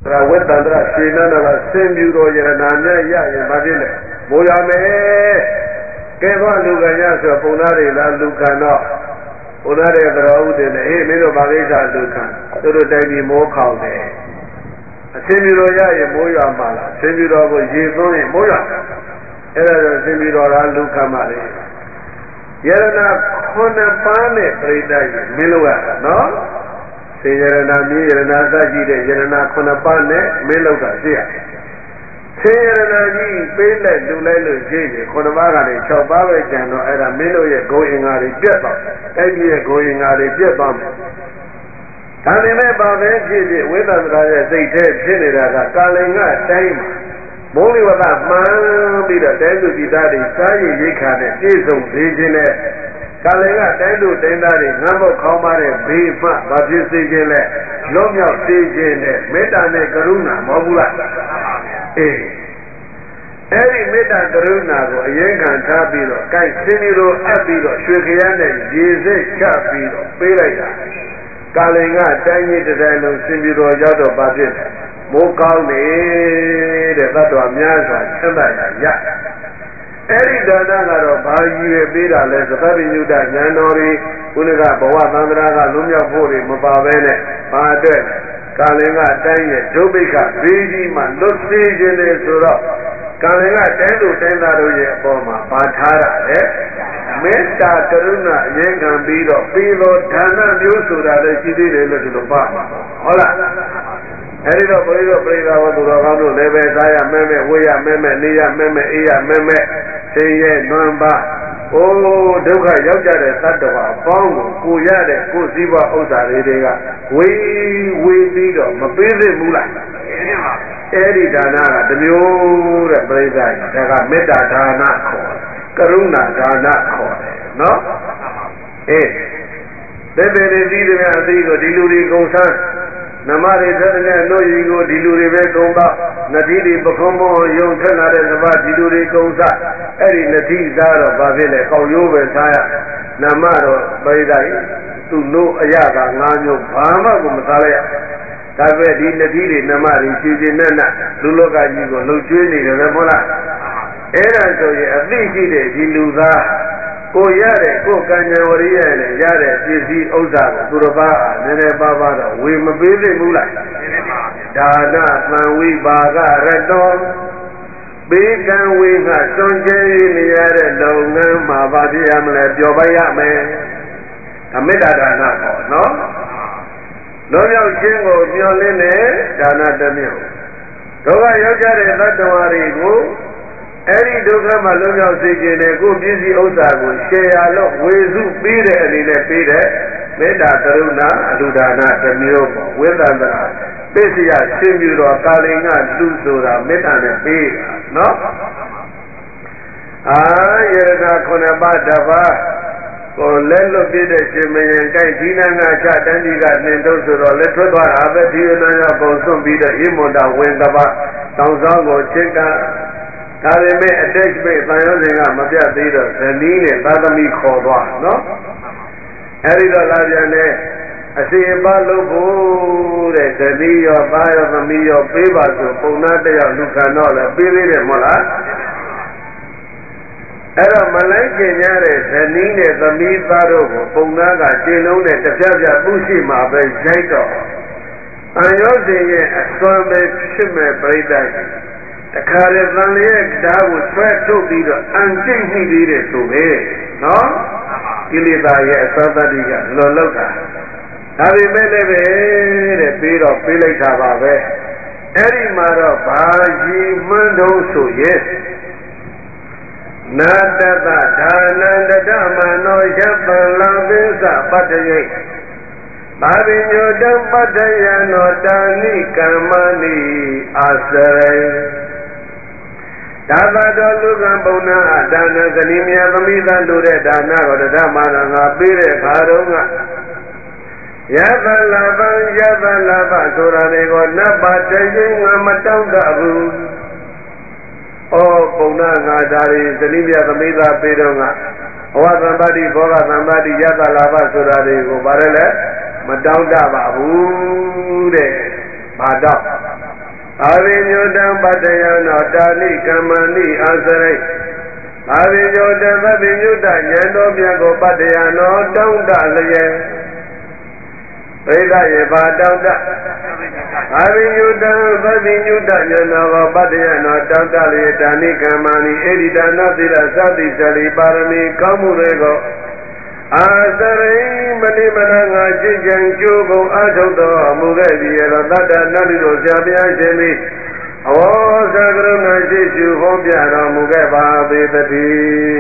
Rawatandra Srinana Semburo Yarananya Yayan Madile Moyame Keva Luganya Punari La Lucano Unare Raud in the Mino Bagesa Lucan to the Daily Mokaune Semburo Yayan Moya Mala Semburo Yizon Moya Era Semburo Luca Mali Yarana Konapane Prida Milua no Yarana mi yarana saji de yarana konapane meloka siya. Yarana ji pele lulai lu jeje konapa ne 6 ပါးပဲကျန်တော့အဲ့ဒါမင်းတို့ရဲ့ဂုဏ်အင်္ဂါတွေပြတ်သွားအဲ့ဒီရဲ့ဂုဏ်အင်္ဂါတွေပြတ်သွားမယ်ဒါပေမဲ့ဘာပဲဖြစ်ဖြစ်ဝိသန္တရာရဲ့စိတ်ထဲဖြစ်နေတာကကာလင်ကတိုင်းမှာမုန်းလိဝတမှန်ပြီးတော့တဲသူပြည်သားတွေစားရည်ရိတ်ခါနဲ့ပြည့်စုံစေခြင်းနဲ့ကာလင်ကတိုင်းသူတိုင်းသားတွေငမ်းဖို့ခေါင်းပါတဲ့ဘေးမှဘာဖြစ်စေခြင်းလဲလွတ်မြောက်စေခြင်းနဲ့မေတ္တာနဲ့ကရုဏာမဟုတ်ဘူးလားအေးအဲ့ဒီမေတ္တာကရုဏာကိုအရင်ခံထားပြီးတော့ကိုက်ဆင်းပြီးတော့အပ်ပြီးတော့ရွှေခရမ်းနဲ့ရေစိတ်ချပြီးတော့ပေးလိုက်တာကာလင်ကတိုင်းကြီးတစ်တိုင်းလုံးဆင်းပြီးတော့ရောက်တော့ဘာဖြစ်လဲမိုးကောင်းနေတဲ့သတ္တဝါများစွာချမ်းသာရအဲ့ဒီဒါနကတော့ဘာကြီးပဲပေးတာလဲသတ္တရိယုဒဉာဏ်တော်တွေခုနကဘဝသံဃာကလွတ်မြောက်ဖို့တွေမပါဘဲနဲ့ဘာအတွက်ကာလင်ကတိုင်းရဲ့ဒုဗ္ဗိကဘေးကြီးမှလွတ်စေခြင်းလေဆိုတော့ကာလင်ကတိုင်းသူတိုင်းသားတို့ရဲ့အပေါ်မှာဘာထားတာလဲမေတ္တာကရုဏာအရင်ခံပြီးတော့ပြီးတော့ဒါနမျိုးဆိုတာလည်းရှိသေးတယ်လို့ဒီလိုပါမှာဟုတ်လားအဲ့ဒီတော့ဘုရားပြိဿဝတ္တတော်ကောင်းတို့လည်းပဲစားရမဲမဲဝေးရမဲမဲနေရမဲမဲအေးရမဲမဲသိရဲ့နွမ်းပါအိုးဒုက္ခရောက်ကြတဲ့သတ္တဝါအပေါင်းကိုရတဲ့ကိုယ်စည်းပွားဥစ္စာတွေကဝေးပြီးတော့မပေးသင့်ဘူးလားအဲ့ဒီဒါနကတစ်မျိုးတဲ့ပြိဿကြီးဒါကမေတ္တာဒါနခေါ်ကရုဏာဒါနခေါ်တယ်နော်အေးသေပေရစီတဲ့အသိကိုဒီလူတွေကုန်ဆန်းနမရိသတနဲ့တို့ရီကိုဒီလူတွေပဲကုန်ပါနတိတွေပခုံးမောယုံထွက်လာတဲ့သဘာဒီလူတွေကုန်စားအဲ့ဒီနတိစားတော့ဘာဖြစ်လဲကောက်ရိုးပဲစားရနမတော့ပရိသတ်သူ့နို့အရက၅မျိုးဘာမှကိုမစားလိုက်ရဒါပဲဒီနတိတွေနမတွေရှည်ရှည်နဲ့လူလောကကြီးကိုလှုပ်ကျွေးနေတယ်ပဲမဟုတ်လားအဲ့ဒါဆိုရင်အသိရှိတဲ့ဒီလူသားကိုရတဲ့ကိုကံဉာဏ်ဝရိယနဲ့ရတဲ့ပစ္စည်းဥစ္စာကိုသူတစ်ပါးနည်းနည်းပါးပါးတော့ဝေမပေးသိဘူးလားဒါနသံဝိပါကရတောဘေးကံဝေကစွန့်ကြဲနေရတဲ့လုပ်ငန်းမှာဘာဖြစ်ရမလဲပျော်ပိုက်ရမယ်ဒါမေတ္တာဒါနပေါ့နော်လွန်မြောက်ခြင်းကိုမျှော်လင့်တဲ့ဒါနတစ်မျိုးဒုက္ခရောက်ကြတဲ့သတ္တဝါတွေကိုအဲ့ဒီဒုက္ခမှာလွတ်မြောက်စေခြင်းနဲ့ကိုယ်ပြည့်စည်ဥစ္စာကိုရှယ်ရလို့ဝေစုပေးတဲ့အနေနဲ့ပေးတဲ့မေတ္တာကရုဏာအလူဒါနတစ်မျိုးပေါ့ဝိသန္တရာပိစယရှင်းပြီးတော့ကာလင်ကလူဆိုတာမေတ္တာနဲ့ပေးတာနော်ယရနာ9ပါးတပါးကိုလက်လွတ်ပြတဲ့ရှင်မယံကိုက်ဒီနာနာချတန်းကြီးကနှင်ထုတ်ဆိုတော့လက်ထွက်သွားတာပဲဒီနာနာပုံစွန့်ပြီးတော့ဣမွန်တာဝင်တပါးတောင်ဆောင်ကိုချစ်ကဒါပေမဲ့ attachment တန်ရုံးစဉ်ကမပြတ်သေးတော့ဇနီးနဲ့သာသမီခေါ်သွားနော်အဲဒီတော့လာပြန်တဲ့အစီအပါလုပ်ဖို့တဲ့ဇနီးရောသားရောသမီးရောပေးပါဆိုပုံနာတယောက်လူခံတော့လည်းပေးသေးတယ်မဟုတ်လားအဲ့တော့မလိုက်ခင်ရတဲ့ဇနီးနဲ့သမီးသားတို့ကိုပုံနာကခြေလုံးနဲ့တစ်ပြက်ပြက်ပုရှိမှာပဲရိုက်တော့အန်ရောစဉ်ရဲ့အစွမ်းပဲဖြစ်မဲ့ပြိတ္တတခါလေတန်လျက်ဓာတ်ကိုဆွဲထုတ်ပြီးတော့အန်ကျိတ်မိသေးတယ်ဆိုပဲနော်ကိလေသာရဲ့အစွမ်းတတ္တိကလွန်လောက်တာဒါပေမဲ့လည်းပဲတဲ့ပြီးတော့ပြေးလိုက်တာပါပဲအဲ့ဒီမှာတော့ဘာကြီးမှန်းတော့ဆိုရဲ့နာတတဒါနန္တတမနောယပလံသစ္စာပတ္တယိဘာဝိညောတံပတ္တယနောတာနိကမ္မနိအာစရိဒါဘတော်လူကံပုံနာဒါနဇနီးမြတ်သမီးသားလူတဲ့ဒါနတော်ဓမ္မနာငါပေးတဲ့ခါတော့ကယသလဘံယသလဘဆိုတာတွေကိုနတ်ပါတရင်ငါမတောင်းတဘူး။ဩပုံနာငါဒါရီဇနီးမြတ်သမီးသားပေးတော့ကဘဝသံပါတိဘောဂသံပါတိယသလဘဆိုတာတွေကိုဗါရဲလဲမတောင်းတပါဘူးတဲ့။ဘာတော့အာဝိညုတံပတ္တယနောတာနိကမ္မဏိအာစရိအာဝိညုတံသဗ္ဗညုတဉာဏ်တော်မြတ်ကိုပတ္တယနောတောင်းတလျက်ပရိသယေဘာတောင်းတအာဝိညုတံသဗ္ဗညုတဉာဏ်တော်ကိုပတ္တယနောတောင်းတလျက်တာနိကမ္မဏိဧရိဒါနသီလသတိစရိပါရမီကောင်းမှုတွေကိုအာသရိမဏိမနငါจิตကြံကျိုးကုန်အာထုတ်တော်မူခဲ့ပြီရောတတ္တနတ်လူတို့ဆရာဘုရားရှင်သည်အဝေါ်သကရုဏာရှိရှုဟောပြတော်မူခဲ့ပါသေးတည်း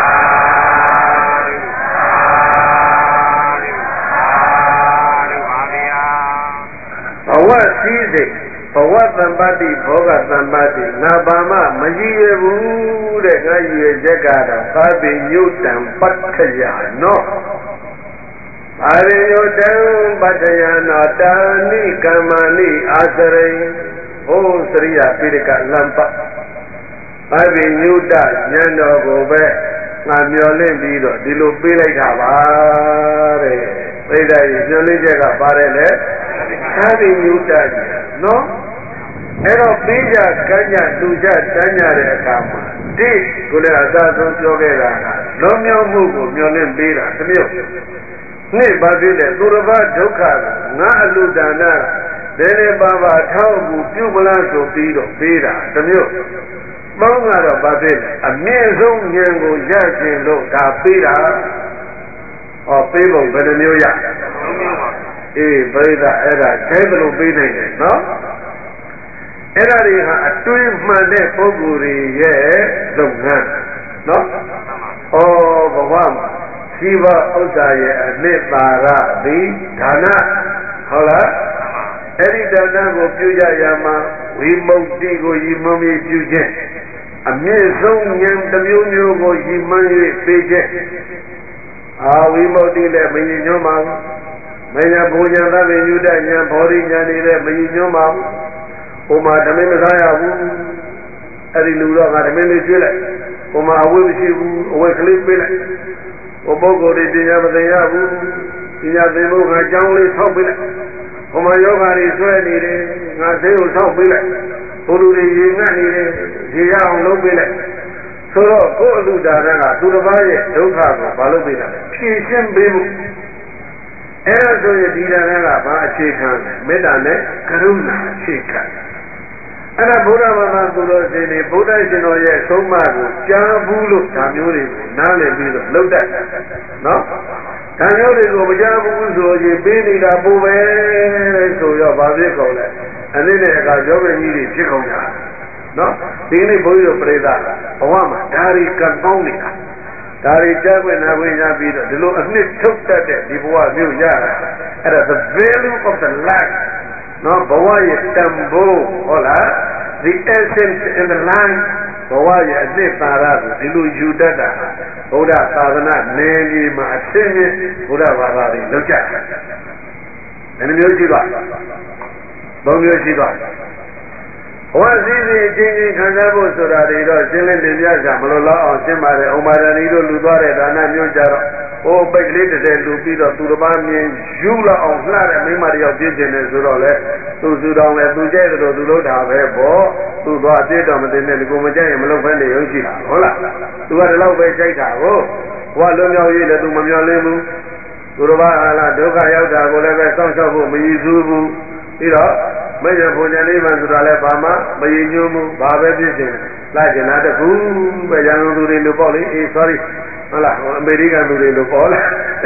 ဘဝစည်းစိမ်ဘဝသံပတ္တိဘောဂသံပတ္တိငါဘာမှမရည်ရဘူးတဲ့ငါရည်ရချက်ကတော့သာပိညုတံပတ္ထယနောသာပိညုတံပတ္ထယနောတာနိကမ္မဏိအာစရိဟိုစရိယပိရကလံပသာပိညုတဉာဏ်တော်ကိုပဲငါမျောလင့်ပြီးတော့ဒီလိုပေးလိုက်တာပါတဲ့ပြိဿကြီးမျောလင့်ချက်ကပါတယ်လေသာပိညုတနော်အဲ့တော့ပေးကြကမ်းကြလူကြတန်းကြတဲ့အခါမှာဒီကိုလည်းအသာဆုံးပြောခဲ့တာကလွန်မြောက်မှုကိုမျှော်လင့်ပေးတာတစ်မျိုးနှစ်ပါသေးတယ်သူတစ်ပါးဒုက္ခငါအလူဒါနတယ်လေပါပါထောက်မှုပြုမလားဆိုပြီးတော့ပေးတာတစ်မျိုးပေါင်းကတော့ပါသေးတယ်အမြင့်ဆုံးဉာဏ်ကိုရခြင်းလို့ဒါပေးတာဟောပေးဖို့ဘယ်နှမျိုးရအေးပြိဿအဲ့ဒါကျဲသလိုပေးနိုင်တယ်နော်အဲ့ဒါတွေဟာအတွင်းမှန်တဲ့ပုဂ္ဂိုလ်တွေရဲ့လုပ်ငန်းနော်ဩဘဝမှာရှိဘဥစ္စာရဲ့အနှစ်သာရသည်ဒါနဟုတ်လားအဲ့ဒီဒါနကိုပြုကြရမှာဝိမု ക്തി ကိုရည်မှန်းပြီးပြုခြင်းအမြင့်ဆုံးဉာဏ်တစ်မျိုးမျိုးကိုရည်မှန်း၍ပေးခြင်းအာဝိမု ക്തി လည်းမရည်ညွှန်းပါဘူးမညာဘုံညာသဗ္ဗညုတဉာဏ်ဘောဓိဉာဏ်တွေလည်းမရည်ညွှန်းပါဘူးဟိုမှာဓမင်းမစားရဘူးအဲ့ဒီလူတော့ငါဓမင်းလေးကျွေးလိုက်ဟိုမှာအဝိမရှိဘူးအဝိကလေးပေးလိုက်ဟိုပုဂ္ဂိုလ်တွေပညာမသိရဘူးပညာသိဖို့ငါကြောင်းလေးဆောက်ပေးလိုက်ဟိုမှာယောဂါတွေဆွဲနေတယ်ငါသိကိုဆောက်ပေးလိုက်ဟိုလူတွေရေငတ်နေတယ်ရေရအောင်လုပ်ပေးလိုက်ဆိုတော့ကိုယ်အလူဒါနကသူတစ်ပါးရဲ့ဒုက္ခကိုမလုပ်ပေးတာလေဖြေရှင်းပေးမှုအဲ့ဒါဆိုရင်ဒီဒါနကဘာအခြေခံလဲမေတ္တာနဲ့ကရုဏာအခြေခံအဲ့ဒါဘုရားဘာသာသူတော်စင်တွေဘုရားရှင်တော်ရဲ့ဆုံးမကိုကြားဘူးလို့ဒါမျိုးတွေကိုနားလည်ပြီးတော့လုပ်တတ်နော်ဒါမျိုးတွေကိုမကြားဘူးဆိုရင်ပေးနေတာပူပဲဆိုတော့ဘာဖြစ်ကုန်လဲအနည်းနဲ့အခါကြောပဲကြီးတွေဖြစ်ကုန်ကြနော်ဒီနေ့ဘုန်းကြီးတို့ပြိဿဘဝမှာဒါတွေကံကောင်းနေတာဒါတွေကြားခွင့်နာခွင့်ရပြီးတော့ဒီလိုအနှစ်ထုတ်တတ်တဲ့ဒီဘဝမျိုးရတာအဲ့ဒါ the value of the life နော်ဘဝရဲ့တန်ဖိုးဟုတ်လား the essence in the life ဘဝရဲ့အနှစ်သာရကိုဒီလိုယူတတ်တာဘုရားသာသနာနယ်ကြီးမှာအရှင်းရှင်းဘုရားဘာသာတွေလောက်ကြတယ်ဘယ်နှမျိုးရှိသွားသုံးမျိုးရှိသွားဘဝစည်းစိမ်အချင်းချင်းခံစားဖို့ဆိုတာတွေတော့ရှင်းလင်းတင်ပြကြမလို့လောက်အောင်ရှင်းပါတယ်ဥမာဒဏီတို့လူသွားတဲ့ဒါနမျိုးကြတော့ဟိုပိတ်ကလေးတစ်လူပြီးတော့သူတစ်ပါးမြင်ယူလောက်အောင်လှတဲ့မိမတယောက်ပြည့်ကျင်တယ်ဆိုတော့လေသူစုတော်လေသူကျဲတယ်လို့သူလုပ်တာပဲပေါ့သူသွားပြည့်တော်မတင်တဲ့ကိုမကျဲရင်မလုပ်ဖဲနေရုံရှိတာဟုတ်လားသူကဒီလောက်ပဲကြိုက်တာကိုဘဝလွန်မြောက်ရေးလည်းသူမမျှော်လင့်ဘူးသူတစ်ပါးဟာလားဒုက္ခရောက်တာကိုလည်းပဲစောင့်ရှောက်ဖို့မရည်စူးဘူးပြီးတော့မယဘုံညာလေးမှဆိုတာလည်းဘာမှမရည်ညွှန်းဘူးဘာပဲဖြစ်ခြင်းလိုက်ကျင်တာတခုပဲရန်ကုန်သူတွေလိုပေါ့လေအေး sorry ဟုတ်လားအမေရိကန်လူတွေလိုပေါ့လား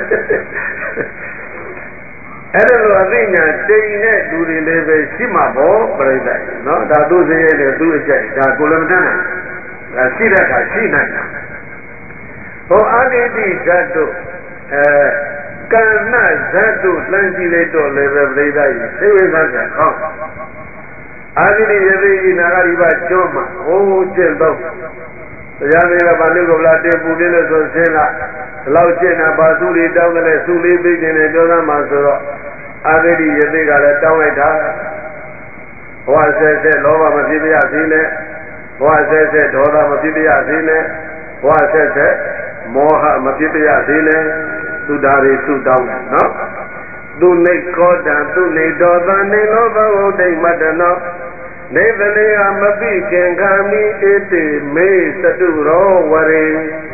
အဲ့ဒါလိုအသိဉာဏ်တိမ်တဲ့လူတွေလည်းပဲရှိမှာပေါ့ပြိဿနော်ဒါသူစရဲနဲ့သူအကျက်ဒါကိုလည်းမတတ်နိုင်ဒါရှိတဲ့အခါရှိနိုင်တာဟောအာတိတိဇတ်တို့ကံနဇတ်တို့လမ်းကြည့်လိုက်တော့လည်းပဲပြိဿကြီးသိဝိသကဟောအာတိတိယသိကြီးနာဂရိပကျော်မှာဟိုးကျင့်တော့တရားတွေကဘာလို့ကလာတင်ပူနေလို့ဆိုဆင်းလာဘလောက်ကျင့်တာဘာသူလေးတောင်းတယ်သူလေးသိနေတယ်ပြောသားမှာဆိုတော့အာဂတိယသိကလည်းတောင်းလိုက်တာဘဝဆက်ဆက်လောဘမဖြစ်ပြရသေးနဲ့ဘဝဆက်ဆက်ဒေါသမဖြစ်ပြရသေးနဲ့ဘဝဆက်ဆက်မောဟမဖြစ်ပြရသေးနဲ့သူဓာရီသူတောင်းတယ်နော်သူနေကောတံသူနေတော်သနေလောဘဝဒိမတ္တနောနေသလေယမပိခင်ခာမိဧတိမေသတုရောဝရေ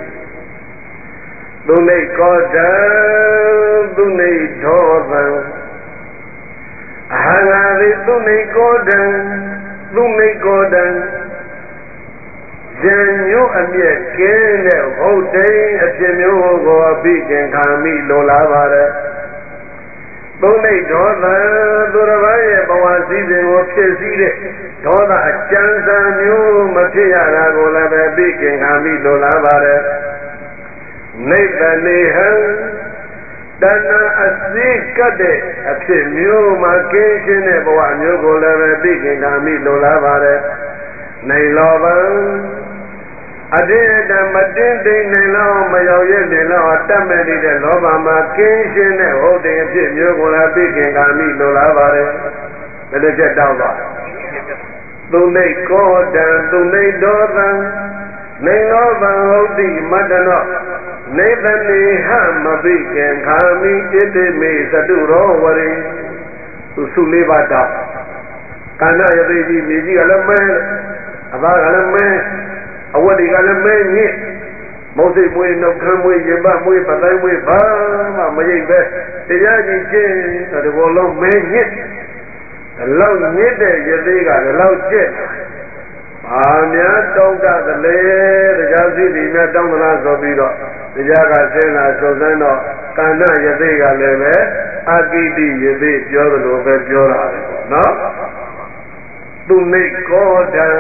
သူနေကောတံသူနေဒောသံအဟံငါသည်သူနေကောတံသူနေကောတံဉာဏ်ညို့အမျက်ကင်းတဲ့ဟုတ်တိန်အဖြစ်မျိုးကိုအပိခင်ခာမိလိုလားပါတယ်သုံးနေဒေါသသူတစ်ပါးရဲ့ဘဝစည်းစိမ်ကိုဖြစ်စည်းတဲ့ဒေါသအကျဉ်းစာမျိုးမဖြစ်ရတာကိုလည်းပဲပြီးခင်ခါမိလိုလားပါတယ်နိဗ္ဗာနေဟံတဏှာအစိကတ်တဲ့အဖြစ်မျိုးမှာကင်းရှင်းတဲ့ဘဝမျိုးကိုလည်းပဲပြီးခင်ခါမိလိုလားပါတယ်နိုင်လောဘံအတင်းအတမတင်းသိနေလောက်မရောက်ရနေလောက်တတ်မဲ့နေတဲ့လောဘမှာကင်းရှင်းတဲ့ဟုတ်တယ်အဖြစ်မျိုးကိုလည်းသိခင်ကာမိလိုလားပါတယ်ဘယ်လိုချက်တောင်းပါသူနေကောတံသူနေဒောသံနေလောဘဟုတ်တိမတ္တနောနေသနေဟမပိခင်ခာမိဣတိမေသတုရောဝရိသူစုလေးပါတော့ကာဏယသိကြီးမြေကြီးကလည်းမဲအသားကလည်းမဲအဝတ်တွေကလည်းမဲညစ်မုတ်စိတ်မွေးနှုတ်ခမ်းမွေးရင်ပတ်မွေးပတိုင်းမွေးဘာမှမရိပ်ပဲတရားကြီးချင်းဒီဘောလုံးမဲညစ်ဒီလောက်ညစ်တဲ့ရသေးကဒီလောက်ကျက်ဘာများတောင်းတသလဲတရားစီဒီများတောင်းသလားဆိုပြီးတော့တရားကဆင်းလာစုံစမ်းတော့ကာဏရသေးကလည်းပဲအကိတိရသေးပြောသလိုပဲပြောတာလေပေါ့နော်သူနေကောတံ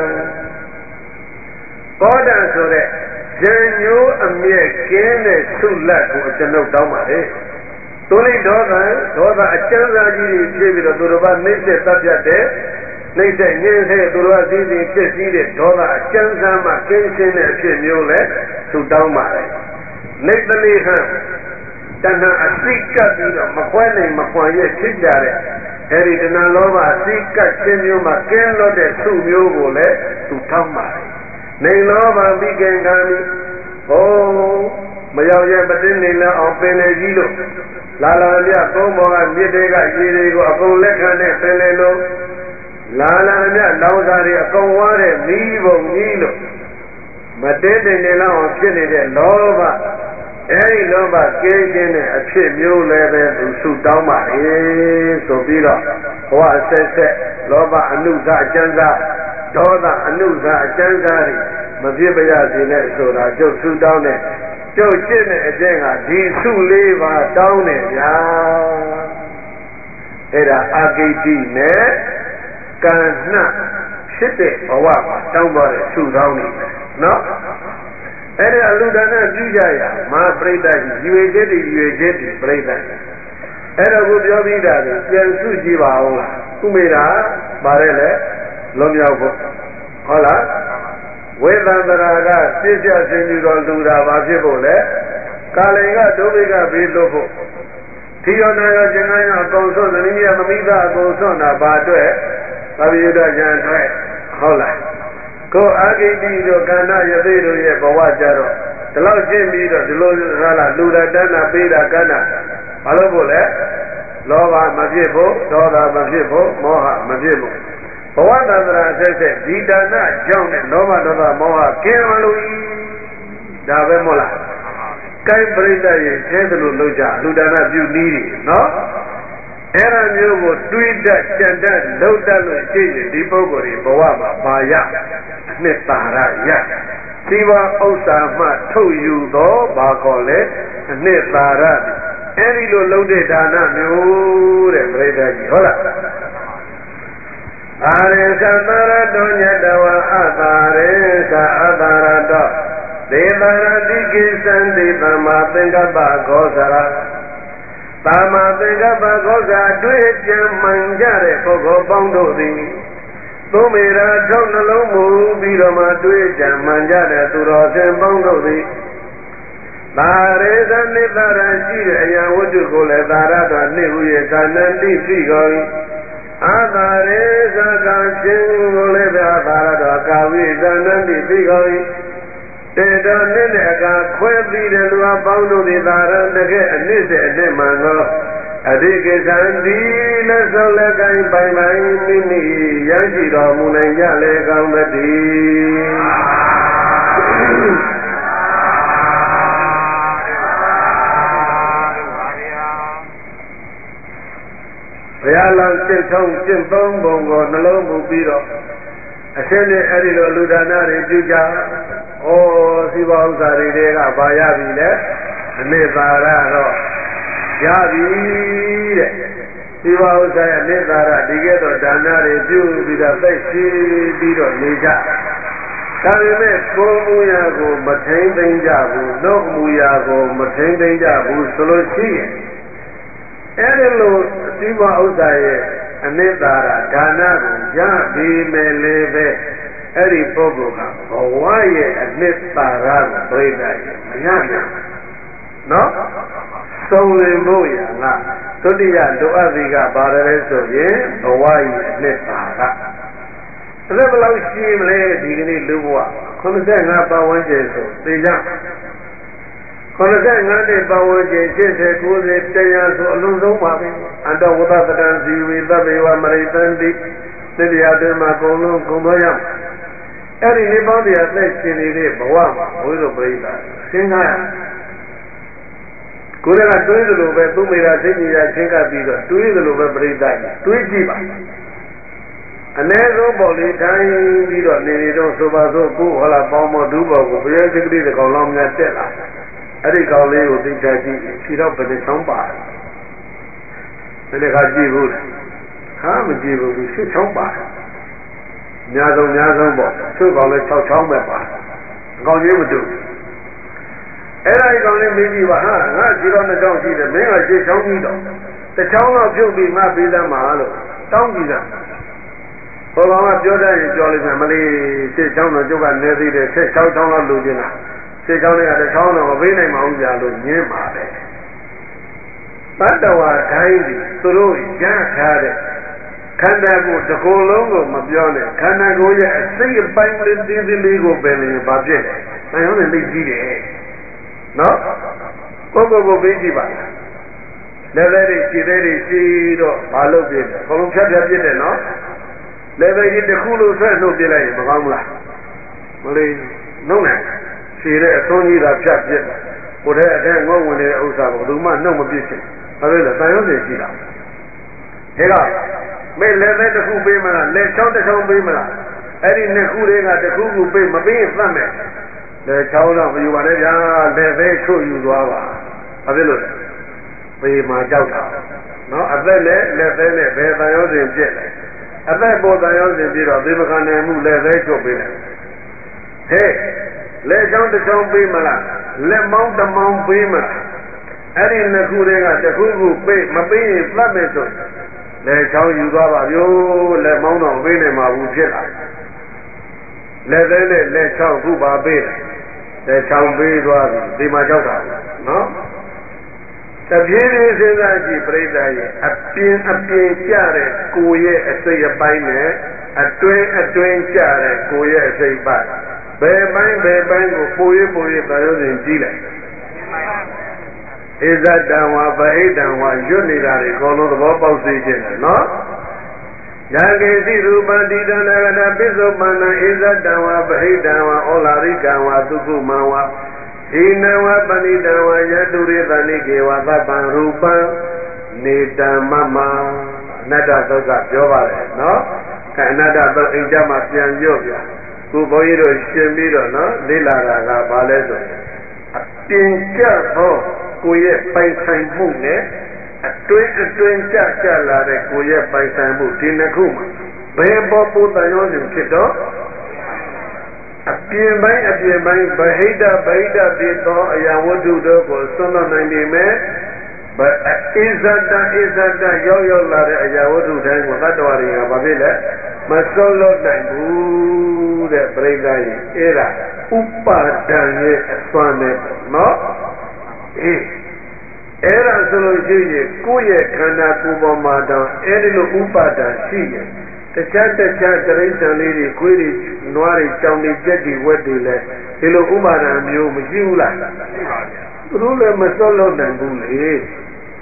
ကောတံဆိုတဲ့ဉာဏ်ညိုးအမျက်ကင်းတဲ့သုလတ်ကိုကျွန်ုပ်တောင်းပါလေသူလိဒေါသအကျဉ်းစားကြီးဖြစ်ပြီးတော့သူတို့ကနှိမ့်ဆက်တပ်ပြတ်တဲ့နှိမ့်ဆက်ညှင်းဆဲသူတို့ကစည်းစိမ်ဖြစ်စည်းတဲ့ဒေါသအကျဉ်းစားမှကင်းရှင်းတဲ့အဖြစ်မျိုးလဲသူတောင်းပါလေနိတ္တလိဟံတဏှာအစိကပ်ပြီးတော့မခွဲနိုင်မခွန်ရဲ့ဖြစ်ကြတဲ့အဲဒီတဏှာလောဘအစိကပ်ခြင်းမျိုးမှကင်းလို့တဲ့သူမျိုးကိုလည်းသူတောင်းပါလေနေလောဘပိကံကံဟောမရောက်ရမတင်းနေလောက်အောင်ပင်လေကြီးလို့လာလာမြတ်သုံးဘောကမြစ်တွေကရေတွေကိုအကုန်လက်ခံတဲ့ပင်လေလို့လာလာမြတ်လောင်စာတွေအကုန်ဝါတဲ့မီးပုံကြီးလို့မတင်းနေလောက်အောင်ဖြစ်နေတဲ့လောဘအဲဒီလောဘကင်းခြင်းနဲ့အဖြစ်မျိုးလည်းပဲသူဆုတောင်းပါလေဆိုပြီးတော့ဘဝအဆက်ဆက်လောဘအနုသအကျဉ်းစားဒေါသအနုသအကျဉ်းစားတွေမဖြစ်ပါရစေနဲ့ဆိုတာကျုပ်ဆုတောင်းတဲ့ကျုပ်ကျင့်တဲ့အကျင့်ကဒီဆုလေးပါတောင်းတယ်ဗျာအဲ့ဒါအာဂိတိနဲ့ကံနှဖြစ်တဲ့ဘဝမှာတောင်းပါတဲ့ဆုတောင်းနေတယ်နော်အဲ့ဒါလူဒါနပြုကြရမှာပြိဋ္ဌာကြီးရွေချက်တွေပြိဋ္ဌာအဲ့တော့ကိုပြောပြီးတာလေပြန်စုကြည့်ပါဦးလားဥမေတာပါတယ်လေလွန်မြောက်ဖို့ဟုတ်လားဝေသန္တရာကပြည့်ပြည့်စင်ပြီးတော့လူတာဘာဖြစ်ဖို့လဲကာလိန်ကဒုဗိကဘေးလို့ဖို့ထီယောနာရောကျင်္ဂန်းရောအကုန်စွန့်သတိမြတ်သမီးသားအကုန်စွန့်တာဘာအတွက်သဗ္ဗယုဒ္ဓဉာဏ်အတွက်ဟုတ်လားကိုအာဂိတိတို့ကန္နယသိတို့ရဲ့ဘဝကြတော့ဒီလောက်ရှင်းပြီးတော့ဒီလိုဟာလားလူတာတဏ္ဍပေးတာကန္နဘာလို့ဖို့လဲလောဘမဖြစ်ဖို့ဒေါသမဖြစ်ဖို့မောဟမဖြစ်ဖို့ဘဝတန္တရာဆက်ဆက်ဒီဒါနကြောင့်နဲ့လောဘဒေါသမောဟကင်းမလို့ဤဒါပဲမို့လားကိုင်းပရိသတ်ရဲ့အဲဒါလိုလုပ်ကြလူဒါနပြုနည်းတွေနော်အဲ့ဒါမျိုးကိုတွေးတတ်ကြံတတ်လုပ်တတ်လို့ရှိရင်ဒီပုဂ္ဂိုလ်တွေဘဝမှာပါရအနှစ်သာရရသီဝဥစ္စာမှထုတ်ယူတော့ဘာခေါ်လဲအနှစ်သာရအဲ့ဒီလိုလုပ်တဲ့ဒါနမျိုးတဲ့ပရိသတ်ကြီးဟုတ်လားအာရေသသရတောညတဝအတာရေသအတာရတောဒေဝရတိကိသံတိသမ္မာသင်္ကပ္ပခောစရသမ္မာသင်္ကပ္ပခောစအတွေ့အကြံမှန်ကြတဲ့ပုဂ္ဂိုလ်ပေါင်းတို့သည်သုံးမေရာထောက်နှလုံးမူပြီးတော့မှတွေ့အကြံမှန်ကြတဲ့သူတော်စင်ပေါင်းတို့သည်သာရေသနိတရရှိတဲ့အရာဝတ္ထုကိုလည်းသာရတော်နှိဟုရဲ့သာနန္တိရှိကုန်အာသာရေသကံချင်းကိုလည်းသာရတော်ကာဝိသာနန္တိရှိကုန်တေတော်နဲ့အကာခွဲပြီးတဲ့လူအပေါင်းတို့သည်သာရတကယ်အနည်းစေအနည်းမှန်သောအဓိကိသံဒီလက်ဆုံးလက်ကိုင်းပိုင်ပိုင်မိမိရရှိတော်မူနိုင်ကြလေကောင်းသတည်းဘုရားလောင်းကျင့်ထုံးကျင့်သုံးပုံကိုနှလုံးမူပြီးတော့အရှင်းနဲ့အဲ့ဒီလိုလူဒါနတွေပြုကြ။ဩစီဝဥစ္စာတွေကဘာရပြီလဲအနိသာရတော့ရပြီတဲ့။စီဝဥစ္စာရဲ့အနိသာရဒီကဲတော့ဒါနတွေပြုပြီးတော့သိရှိပြီးတော့နေကြ။ဒါပေမဲ့ကိုယ်မူရာကိုမထိမ့်သိမ့်ကြဘူး။နှုတ်မူရာကိုမထိမ့်သိမ့်ကြဘူးဆိုလို့ရှိရင်အဲ့ဒီလိုစီဝဥစ္စာရဲ့အနိသာရဒါနကိုရပြီးမယ်လေပဲအဲ့ဒီပုဂ္ဂိုလ်ကဘဝရဲ့အနိသာရကိုပြိတ္တရဲ့မရနိုင်နော်စုံလင်ဖို့ရငါသုတိယလိုအပ်သည်ကပါတယ်လဲဆိုရင်ဘဝရဲ့အနိသာရအဲ့ဒါဘယ်လောက်ရှိမလဲဒီကနေ့လူဘဝ85ပတ်ဝန်းကျင်ဆိုသိကြ85နှစ်ပတ်ဝန်းကျင်80 90 100ဆိုအလုံးစုံပါပဲအတဝတ္တတံဇီဝေသဗ္ဗေဝမရိတံတိသတိရအတွင်းမှာအကုန်လုံးကုန်သွားရမယ်အဲ့ဒီနိဗ္ဗာန်တရားသက်ရှင်နေတဲ့ဘဝမှာဘုရားတို့ပြိဿာစဉ်းစားရကိုယ်ကတွေးသလိုပဲသူ့မိသားစိတ်ကြီးရချင်းကပ်ပြီးတော့တွေးသလိုပဲပြိဿာတွေးကြည့်ပါအ ਨੇ ဆုံးပေါ်လေးတိုင်းပြီးတော့နေနေတော့ဆိုပါစို့ကိုဟောလာပေါင်းမဒူးပေါ်ကိုဘုရားစိတ်ကလေးတစ်ကောင်လောက်များတက်လာအဲ့ဒီကောင်လေးကိုသိချကြည့်ဖြီတော့ဘယ်နှချောင်းပါတယ်ဒီကကြည့်ဘူးဟာမကြည့်ဘူးရှစ်ချောင်းပါတယ်များဆုံးပေါ့သူ့ကောင်လည်း6ချောင်းပဲပါအကောင်ကြီးမတူအဲ့ဒါဒီကောင်လေးမေးကြည့်ပါဟာငါခြေတော်2ချောင်းရှိတယ်မင်းက6ချောင်းကြီးတော့တစ်ချောင်းတော့ပြုတ်ပြီးငါပေးသမ်းပါလို့တောင်းကြည့်တာဘုရားကပြောတတ်ရင်ပြောလိုက်မယ်မလေး6ချောင်းတော့ကျုပ်ကနေသေးတယ်6ချောင်းတော့လိုချင်တာ6ချောင်းတွေကတစ်ချောင်းတော့မပေးနိုင်ပါဘူးကြာလို့ညင်းပါတယ်တတ္တဝါတိုင်းဒီသူတို့ရထားတဲ့ခန္ဓာကိုယ်တစ်ခုလုံးကိုမပြောနဲ့ခန္ဓာကိုယ်ရဲ့အစိတ်အပိုင်းလေးသေးသေးလေးကိုပဲလည်းဘာဖြစ်လဲ။နိုင်အောင်လည်းသိကြည့်တယ်။နော်။ကိုယ်ပေးကြည့်ပါလား။လက်သေးတွေခြေသေးတွေရှိတော့ဘာလို့ပြည့်လဲ။ဘလုံးဖြတ်ပြည့်တယ်နော်။လက်သေးကြီးတစ်ခုလို့ဆွဲနှုတ်ပြလိုက်ရင်မကောင်းဘူးလား။မလေးနှုတ်နိုင်ခြေတဲ့အသွန်းကြီးသာဖြတ်ပြည့်တယ်။ကိုယ်တည်းအတဲ့ငုံဝင်နေတဲ့ဥစ္စာကိုဘယ်သူမှနှုတ်မပြည့်ချင်။ဘာလို့လဲ။နိုင်အောင်လည်းရှိတာ။ဒါကမင်းလက်သေးတစ်ခုပေးမလားလက်ချောင်းတစ်ချောင်းပေးမလားအဲ့ဒီနှစ်ခုတွေကတစ်ခုခုပေးမပေးရင်သတ်မယ်လက်ချောင်းတော့မယူပါနဲ့ဗျာလက်သေးချို့ယူသွားပါဘာဖြစ်လို့လဲပေးမှကြောက်တာနော်အသက်နဲ့လက်သေးနဲ့ဘယ်တန်ရောစဉ်ပြည့်လဲအသက်ပေါ်တန်ရောစဉ်ပြည့်တော့သေမခံနိုင်မှုလက်သေးချို့ပေးတယ်ဟဲ့လက်ချောင်းတစ်ချောင်းပေးမလားလက်မောင်းတစ်မောင်းပေးမလားအဲ့ဒီနှစ်ခုတွေကတစ်ခုခုပေးမပေးရင်သတ်မယ်ဆိုလက်ချောင်းယူသွားပါဗျို့လက်မောင်းတော့ပေးနိုင်မှာဘူးဖြစ်လာလက်သေးနဲ့လက်ချောင်းခုပါပေးတယ်လက်ချောင်းပေးသွားပြီဒီမှာကြောက်တာနော်တပြေးလေးစဉ်းစားကြည့်ပြိဿရဲ့အပြင်းကြတဲ့ကိုယ်ရဲ့အစိတ်အပိုင်းနဲ့အတွင်းကြတဲ့ကိုယ်ရဲ့အစိတ်ပိုင်းဘယ်ပိုင်းကိုပိုရေးသာရုံးစဉ်ကြည့်လိုက်ဣဇတံဝါပဟိတံဝါရွတ်နေတာတွေအကုန်လုံးသဘောပေါက်စေခြင်းတယ်နော်။ယာကေစီရူပတိတနာကနာပိစ္ဆုပန္နဣဇတံဝါပဟိတံဝါဩလာရိကံဝါသုခုမံဝါဣနံဝါပဏိတံဝါယတုရိသနိကေဝသဗ္ဗံရူပံနေတံမမအနတ္တသုတ်ကပြောပါတယ်နော်။အဲအနတ္တသုတ်အိမ်ကြမှာပြန်ပြောပြ။ခုဘုန်းကြီးတို့ရှင်းပြီးတော့နော်လေ့လာတာကဘာလဲဆိုရင်အပြင်ကျသောကိုယ်ရဲ့ပိုင်ဆိုင်မှုနဲ့အတွင်းကြလာတဲ့ကိုယ်ရဲ့ပိုင်ဆိုင်မှုဒီနှစ်ခုမှာဘယ်ပေါ်ပူတန်ရောစဉ်ဖြစ်တော့အပြင်ပိုင်းဗဟိတဖြစ်သောအရာဝတ္ထုတို့ကိုစွန့်လွတ်နိုင်ပေမဲ့ဣဇဒရောက်လာတဲ့အရာဝတ္ထုတိုင်းကိုသတ္တဝါတွေကဘာဖြစ်လဲမစွန့်လွတ်နိုင်ဘူးတဲ့ပြိဿကြီးအဲ့ဒါဥပါဒံရဲ့အစွမ်းနဲ့နော်အဲ့ဒါဆိုလို့ရှိရင်ကိုယ့်ရဲ့ခန္ဓာကိုယ်ပေါ်မှာတော့အဲ့ဒီလိုဥပါဒံရှိတယ်တခြားတိရစ္ဆာန်လေးတွေခွေးတွေနွားတွေကြောင်တွေကြက်တွေဝက်တွေလည်းဒီလိုဥပါဒံမျိုးမရှိဘူးလားရှိပါဗျာသူတို့လည်းမစွန့်လွတ်နိုင်ဘူးလေ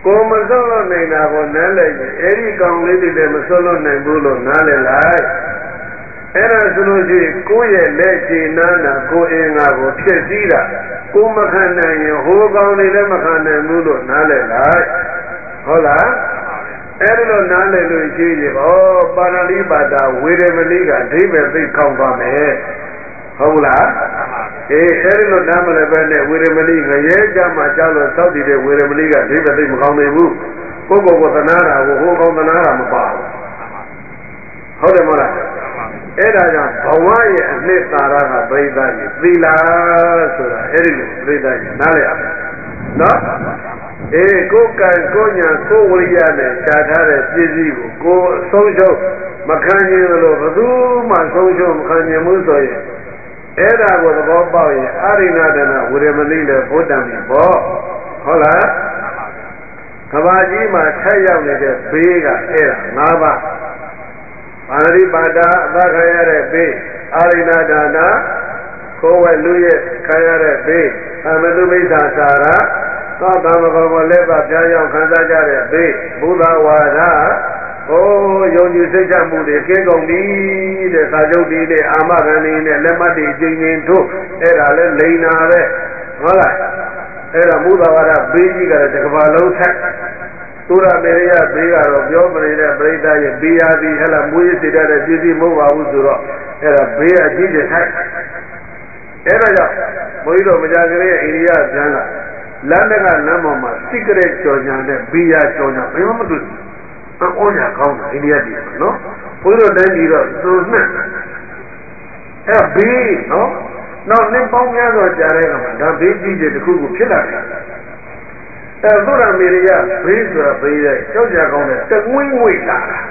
ကိုမစွန့်လို့နိုင်တာကိုနားလည်ရင်အဲ့ဒီကောင်လေးတွေလည်းမစွန့်လို့နိုင်ဘူးလို့နားလည်လိုက်အဲ့ဒါဆိုလို့ရှိရင်ကိုယ့်ရဲ့လက်ချေနာနာကိုယ်အင်္ဂါကိုဖြစ်စည်းတာကိုမခံနိုင်ရင်ဟိုကောင်တွေလည်းမခံနိုင်ဘူးလို့နားလည်လိုက်ဟုတ်လားအဲ့ဒီလိုနားလည်လို့ရှိရင်ပါဏာတိပါဒဝေရမဏိကအဓိပ္ပာယ်သိကောင်းပါမယ်ဟုတ်လားအဲ့ဒီလိုနားမလဲပဲနဲ့ဝေရမဏိငရဲကြမှာကြောက်လို့စောက်တည်တဲ့ဝေရမဏိကအဓိပ္ပာယ်သိမကောင်းနိုင်ဘူးကိုယ့်ကိုယ်ကိုသနာတာကိုဟိုကောင်းသနာတာမပါဘူးဟုတ်တယ်မဟုတ်လားအဲ့ဒါကြောင့်ဘဝရဲ့အနှစ်သာရကပြိဿကြီးသီလာဆိုတာအဲ့ဒီလိုပြိဿကြီးနားလည်ရမယ်နော်ကိုယ်ကံကိုညာကိုယ်ဝိရိယနဲ့ရှားထားတဲ့ပစ္စည်းကိုကိုယ်အဆုံးရှုံးမခံနိုင်လို့ဘယ်သူမှဆုံးရှုံးမခံနိုင်ဘူးဆိုရင်အဲ့ဒါကိုသဘောပေါက်ရင်အာရိဏဒနာဝိရမဏိလည်းဘုဒ္ဓံပြီပေါ့ဟုတ်လားကဘာကြီးမှာထက်ရောက်နေတဲ့ဘေးကအဲ့ဒါ၅ပါးပါဏာတိပါဒအသခရတဲ့ဘေးအာရိဏဒနာကိုယ်ဝဲလူရဲ့ခံရတဲ့ဘေးသမတုမိစ္ဆာစာရသောတာမဘောကိုလက်ပါပြားရောက်ခံစားကြတဲ့ဘေးဘုရားဝါဒယုံကြည်စိတ်ချမှုတွေကင်းကုန်ပြီတဲ့စာချုပ်ဒီနဲ့အာမခံနေနဲ့လက်မှတ်တွေကျင်းကျင်းထုတ်အဲ့ဒါလဲလိန်နာပဲဟုတ်လားအဲ့ဒါဘုရားဝါဒဘေးကြီးကလည်းတစ်ကမ္ဘာလုံးဆက်သုရမေရိယဘေးကတော့ပြောမနေတဲ့ပြိဿရဲ့ဘေးရာဒီဟဲ့လားမွေးစေတဲ့ပြည်စည်းမဟုတ်ပါဘူးဆိုတော့အဲ့ဒါဘေးအကြီးကြီးထိုက်အဲ့ဒါကြောင့်ဘုန်းကြီးတို့မကြကြရဲ့အိန္ဒိယပြန်လာလမ်းတကလမ်းပေါ်မှာစိကရက်ကြော်ညာတဲ့ဘေးရာကြော်ညာဘယ်မှမတွေ့ဘူးအော်ညာကောင်းတယ်အိန္ဒိယပြည်မှာနော်ဘုန်းကြီးတို့တိုင်းပြည်တော့သူနှစ်အဲ့ဘေးနော်နောက်နှစ်ပေါင်းများစွာကြာတဲ့အခါမှာဒါဘေးကြီးတဲ့တစ်ခုခုဖြစ်လာတယ်အဲ့သုရမေရိယဘေးဆိုတာဘေးရဲ့ကြောက်ကြကောင်းတဲ့တငွေ့ငွေ့လာတာ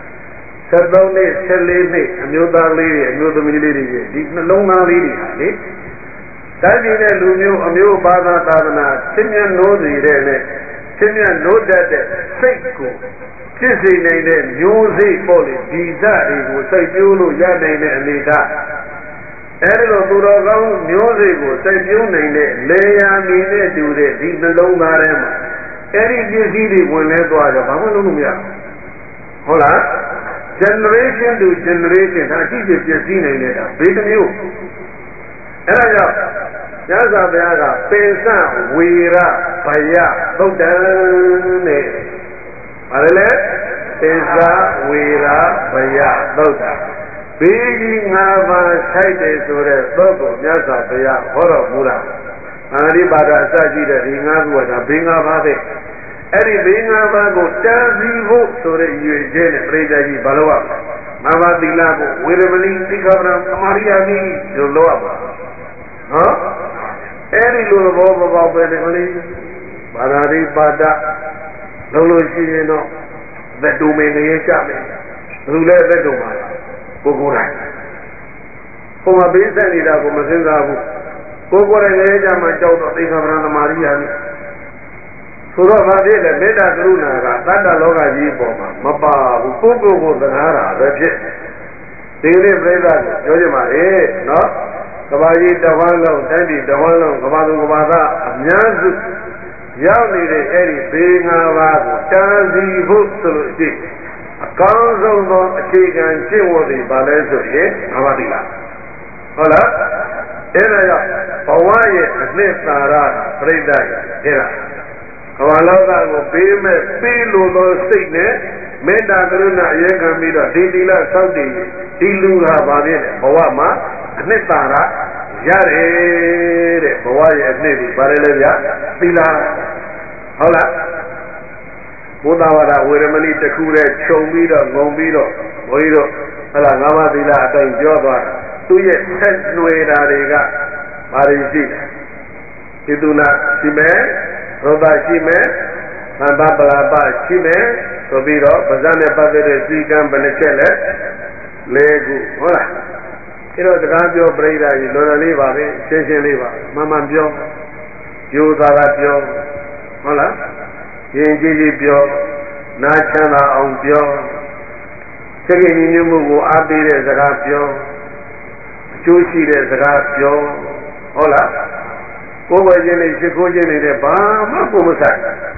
73နှစ်14နှစ်အမျိုးသားလေးတွေအမျိုးသမီးလေးတွေဒီနှလုံးသားလေးတွေဟာလေတိုင်းပြည်တဲ့လူမျိုးအမျိုးဘာသာသာသနာချင်းမြတ်နိုးစီတဲ့နဲ့ချင်းမြတ်နိုးတတ်တဲ့စိတ်ကိုဖြစ်စေနိုင်တဲ့မျိုးစိတ်ပေါ့လေဒီဓာတ်တွေကိုစိတ်ပြိုးလို့ရနိုင်တဲ့အနေထားအဲဒီလိုသူတော်ကောင်းမျိုးစိတ်ကိုစိတ်ပြိုးနိုင်တဲ့လေယာမီနဲ့တူတဲ့ဒီနှလုံးသားထဲမှာအဲဒီပစ္စည်းတွေဝင်လဲသွားတော့ဘာမှလုပ်လို့မရဘူးဟုတ်လား generation to generation ဒါအကြည့်ပြည့်စည်နိုင်တဲ့ဘေးတစ်မျိုးအဲဒါကြောင့်ညဇာဘုရားကပင်စဝေရဗယသုတ်တံနဲ့ဘာလဲပင်စဝေရဗယသုတ်တံဘေးကြီး၅ပါးဆိုင်တယ်ဆိုတဲ့သုတ်ကိုညဇာဘုရားဟောတော်မူတာအန္တိပါဒအစရှိတဲ့ဒီ၅ခုကဒါဘေး၅ပါးပဲအဲ့ဒီဘေး၅ပါးကိုတန်စီဖို့ဆိုတဲ့ရွေချင်းနဲ့ပြိဿကြီးဘာလို့ရမဘာသီလကိုဝေရမဏိသိခဗရံသမာရိယာမိလို့လို့ရပါနော်အဲ့ဒီလိုဘောမပေါက်ပဲလေကလေးဘာသာရိပါဒလုံးလို့ရှိရင်တော့သက်တူမင်းငရဲကြမယ်ဘယ်လိုလဲသက်တူမှာကိုကိုယ်တိုင်ဟိုမှာဘေးဆက်နေတာကိုမစင်စားဘူးကိုကိုယ်တိုင်ငရဲကြမှာကြောက်တော့သိခဗရံသမာရိယာမိဆိုတော့ဗာဖြစ်လေမေတ္တာကရုဏာကတတ္တလောကကြီးပေါ်မှာမပါဘူးပုဂ္ဂိုလ်ကိုသနာတာပဲဖြစ်ဒီနေ့ပြိဿကိုပြောကြပါလေနော်ကဘာကြီးတဝန်းလုံးတိုင်းပြည်တဝန်းလုံးကဘာသူကဘာသားအများစုရောက်နေတဲ့အဲ့ဒီဘေး၅ပါးကိုတားစီဖို့ဆိုလို့ရှိရင်အကောင်းဆုံးသောအခြေခံကျင့်ဝတ်တွေပါလဲဆိုရင်ဘာပါတိလားဟုတ်လားအဲ့ဒါကြောင့်ဘဝရဲ့အနှစ်သာရပြိဿရဲ့အဲ့ဒါကမ္ဘာလောကကိုပေးမဲ့ပေးလို့သောစိတ်နဲ့မေတ္တာကရုဏာအရေးခံပြီးတော့ဒီသီလဆောက်တည်ဒီလူဟာဗာဖြစ်တယ်ဘဝမှာအနှစ်သာရရတယ်တဲ့ဘဝရဲ့အနှစ်ကြီးဗာလဲလဲဗျာသီလဟုတ်လားဘုဒ္ဓဝါဒဝေရမဏိတစ်ခုတည်းခြုံပြီးတော့ငုံပြီးတော့ဘုန်းကြီးတို့ဟုတ်လားငါးပါးသီလအတိုင်းပြောသွားတာသူရဲ့ဆက်နွယ်တာတွေကဘာတွေရှိလဲဒီတုနာရှိမယ်ရောဘရှိမယ်သံသပလာပရှိမယ်ဆိုပြီးတော့ဗဇတ်နဲ့ပတ်သက်တဲ့စီကံဘယ်နှချက်လဲ၄ခုဟုတ်လားအဲ့တော့စကားပြောပြိဿကြီးလောလောလေးပါပဲရှင်းရှင်းလေးပါမှန်မှန်ပြောယူသာသာပြောဟုတ်လားရင်ကြည်ကြည်ပြောနားချမ်းသာအောင်ပြောစိတ်ကြည်ညိုမှုကိုအားပေးတဲ့စကားပြောအကျိုးရှိတဲ့စကားပြောဟုတ်လားကိုယ်ပဲခြင်းနဲ့ရှိခိုးခြင်းနဲ့ဘာမှကိုမဆိုင်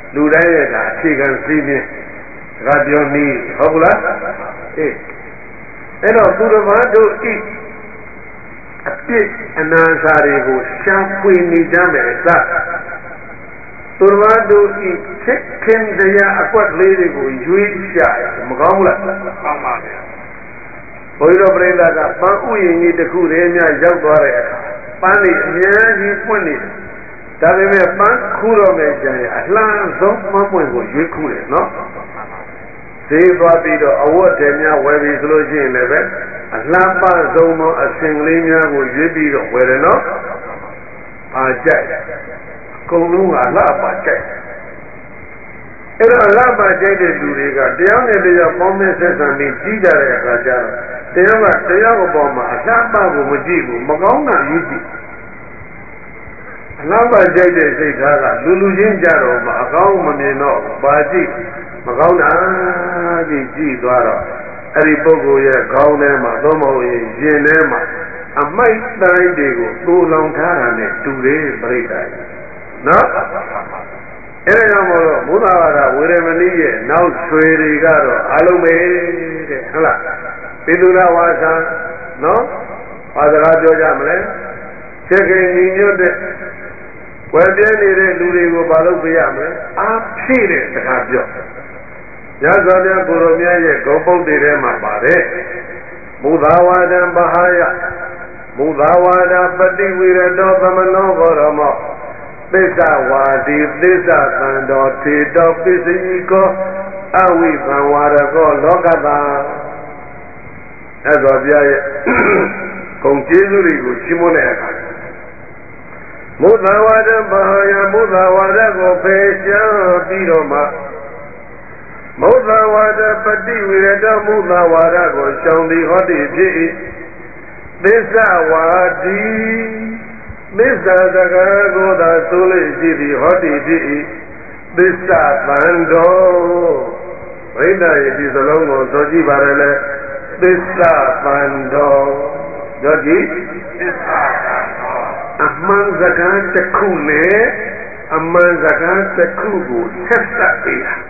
လူတိုင်းရဲ့ဒါအခြေခံစည်းမျဉ်းစကားပြောနည်းဟုတ်ဘူးလားအေးအဲ့တော့သူတစ်ပါးတို့ဤအပြစ်အနာစာတွေကိုရှားဖွေနေကြမယ်အစသူတစ်ပါးတို့ဤချစ်ခင်တရားအကွက်လေးတွေကိုရွေးရှာမကောင်းဘူးလားကောင်းပါဗျာဘုရားတော်ပြိဿကပန်းဥယျာဉ်ကြီးတစ်ခုတည်းများရောက်သွားတဲ့အခါပန်းလေးအများကြီးပွင့်နေတယ်ဒါပေမဲ့ပန်းခူးတော့မယ်ကြရင်အလှမ်းဆုံးမပွင့်ကိုရွေးခူးတယ်နော်ဈေးသွားပြီးတော့အဝတ်တွေများဝယ်ပြီးဆိုလို့ရှိရင်လည်းပဲအလှပဆုံးသောအစင်ကလေးများကိုရွေးပြီးတော့ဝယ်တယ်နော်အားကြိုက်အကုန်လုံးကအလှပါကြိုက်အဲ့တော့အလှပါကြိုက်တဲ့လူတွေကတရားနဲ့တရားပေါင်းတဲ့ဆက်ဆံပြီးကြီးကြတဲ့အခါကျတော့တရားကတရားအပေါ်မှာအလှပကိုမကြည့်ဘူးမကောင်းတာယူကြည့်အလှပကြိုက်တဲ့စိတ်ထားကလူချင်းကြတော့မှအကောင်းမမြင်တော့ပါကြည့်မကောင်းတာကြီးကြည့်သွားတော့အဲ့ဒီပုဂ္ဂိုလ်ရဲ့ခေါင်းထဲမှာသို့မဟုတ်ရင်ရင်ထဲမှာအမိုက်တိုင်းတွေကိုသိုးလောင်ထားတာနဲ့တူတယ်ပြိတ္တာနော်အဲ့ဒါကြောင့်မို့လို့ဘုရားဝါဒဝေရမဏိရဲ့နောက်ဆွေတွေကတော့အလုံးပဲတဲ့ဟုတ်လားပိသုလဝါစာနော်ဘာစကားပြောကြမလဲချက်ခင်ညီညွတ်တဲ့ဝယ်ပြဲနေတဲ့လူတွေကိုဘာလို့ပြရမလဲအားဖြည့်တဲ့စကားပြောရသော်ပြန်ကိုရိုမြတ်ရဲ့ဂုံပုဒ်တွေထဲမှာပါတယ်မူသာဝါဒံပဟာယမူသာဝါဒပတိဝိရတောသမနောဘောရမောသစ္စာဝါဒီသစ္စာသံတော်ထေတောပစ္စည်းကောအဝိသံဝါရကောလောကတာအဲ့တော့ပြရဲ့ဂုံကျေးဇူးတွေကိုချီးမွမ်းတဲ့အခါမုသာဝါဒဘာယမုသာဝါဒကိုဖယ်ရှားပြီးတော့မှမုသာဝါဒပฏิဝိရတမုသာဝါဒကိုရှောင်သည်ဟောသည်ဖြစ်၏သစ္စာဝါဒီသစ္စာစကားကိုသာဆိုလို့ရှိသည်ဟောသည်ဖြစ်၏သစ္စာသံတော်ဝိဒ္ဓရဲ့ဒီစလုံးကိုဆိုကြည့်ပါရလေသစ္စာသံတော်ပြောကြည့်သစ္စာသံတော်အမှန်စကားတစ်ခုနဲ့အမှန်စကားတစ်ခုကိုဆက်ဆက်ပေးတာ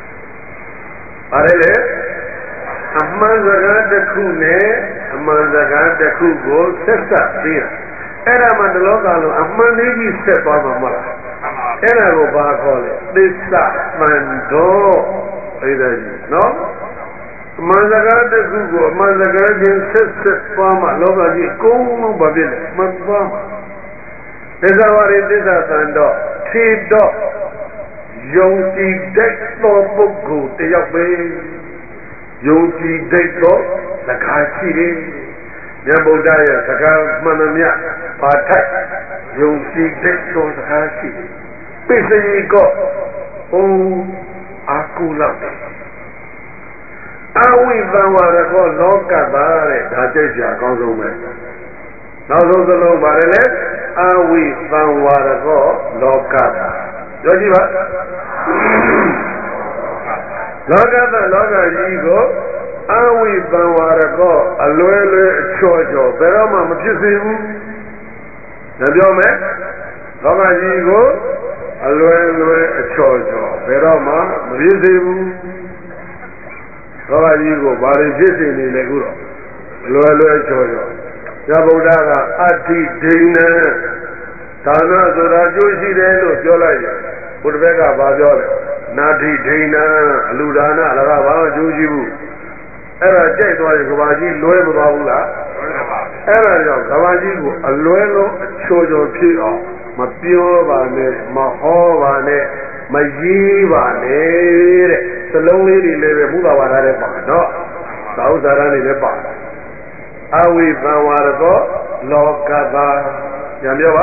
အဲ့လေအမှန်စကားတစ်ခုနဲ့အမှန်စကားတစ်ခုကိုဆက်ဆက်ပေးတာအဲ့ဒါမှတလောကလုံးအမှန်လေးကြီးဆက်သွားမှာမဟုတ်လားအဲ့ဒါကိုဘာခေါ်လဲသစ္စာမှန်တော်အဲ့ဒါကြီးနော်အမှန်စကားတစ်ခုကိုအမှန်စကားချင်းဆက်ဆက်သွားမှာလောကကြီးအကုန်လုံးဘာဖြစ်လဲမှန်သွားမှာသစ္စာဝါရီသစ္စာသံတော်ခြေတော့ယုံကြည်တဲ့သောပုဂ္ဂိုလ်တယောက်ပဲယုံကြည်တဲ့သောစကားရှိတယ်မြတ်ဗုဒ္ဓရဲ့စကားမှန်သမျှပါထိုက်ယုံကြည်တဲ့သောစကားရှိတယ်ပိစယီကောအာကုလောက်တယ်အဝိသံဝရကောလောကတာတဲ့ဒါကြိတ်ကြအကောင်းဆုံးပဲနောက်ဆုံးစလုံးပါတယ်လေအဝိသံဝရကောလောကတာပြောကြည့်ပါလောကတာလောကကြီးကိုအဝိသံဝရကောအလွယ်လွယ်အချော်ချော်ဘယ်တော့မှမဖြစ်စေဘူးဒါပြောမယ်လောကကြီးကိုအလွယ်လွယ်အချော်ချော်ဘယ်တော့မှမဖြစ်စေဘူးလောကကြီးကိုဘာတွေဖြစ်စေနေလဲခုတော့အလွယ်လွယ်အချော်ချော်ဇဗုဒ္ဓကအဋ္ဌိဒိဏဒါနဆိုတာကျိုးရှိတယ်လို့ပြောလိုက်ရင်ဘုရားဘက်ကဘာပြောလဲနာတိဒိဏအလူဒါနလည်းကဘာမှကျိုးရှိဘူးအဲ့ဒါကြိုက်သွားရင်ကဘာကြီးလွဲမသွားဘူးလားအဲ့ဒါကြောင့်ကဘာကြီးကိုအလွဲလုံးအချိုးချော်ဖြစ်အောင်မပြောပါနဲ့မဟောပါနဲ့မရေးပါနဲ့တဲ့စလုံးလေးတွေလည်းပဲဘုရားဝါဒနဲ့ပါတော့သာဥဇာရနေလည်းပါအဝိသံဝါရကောလောကတာညံပြောပါ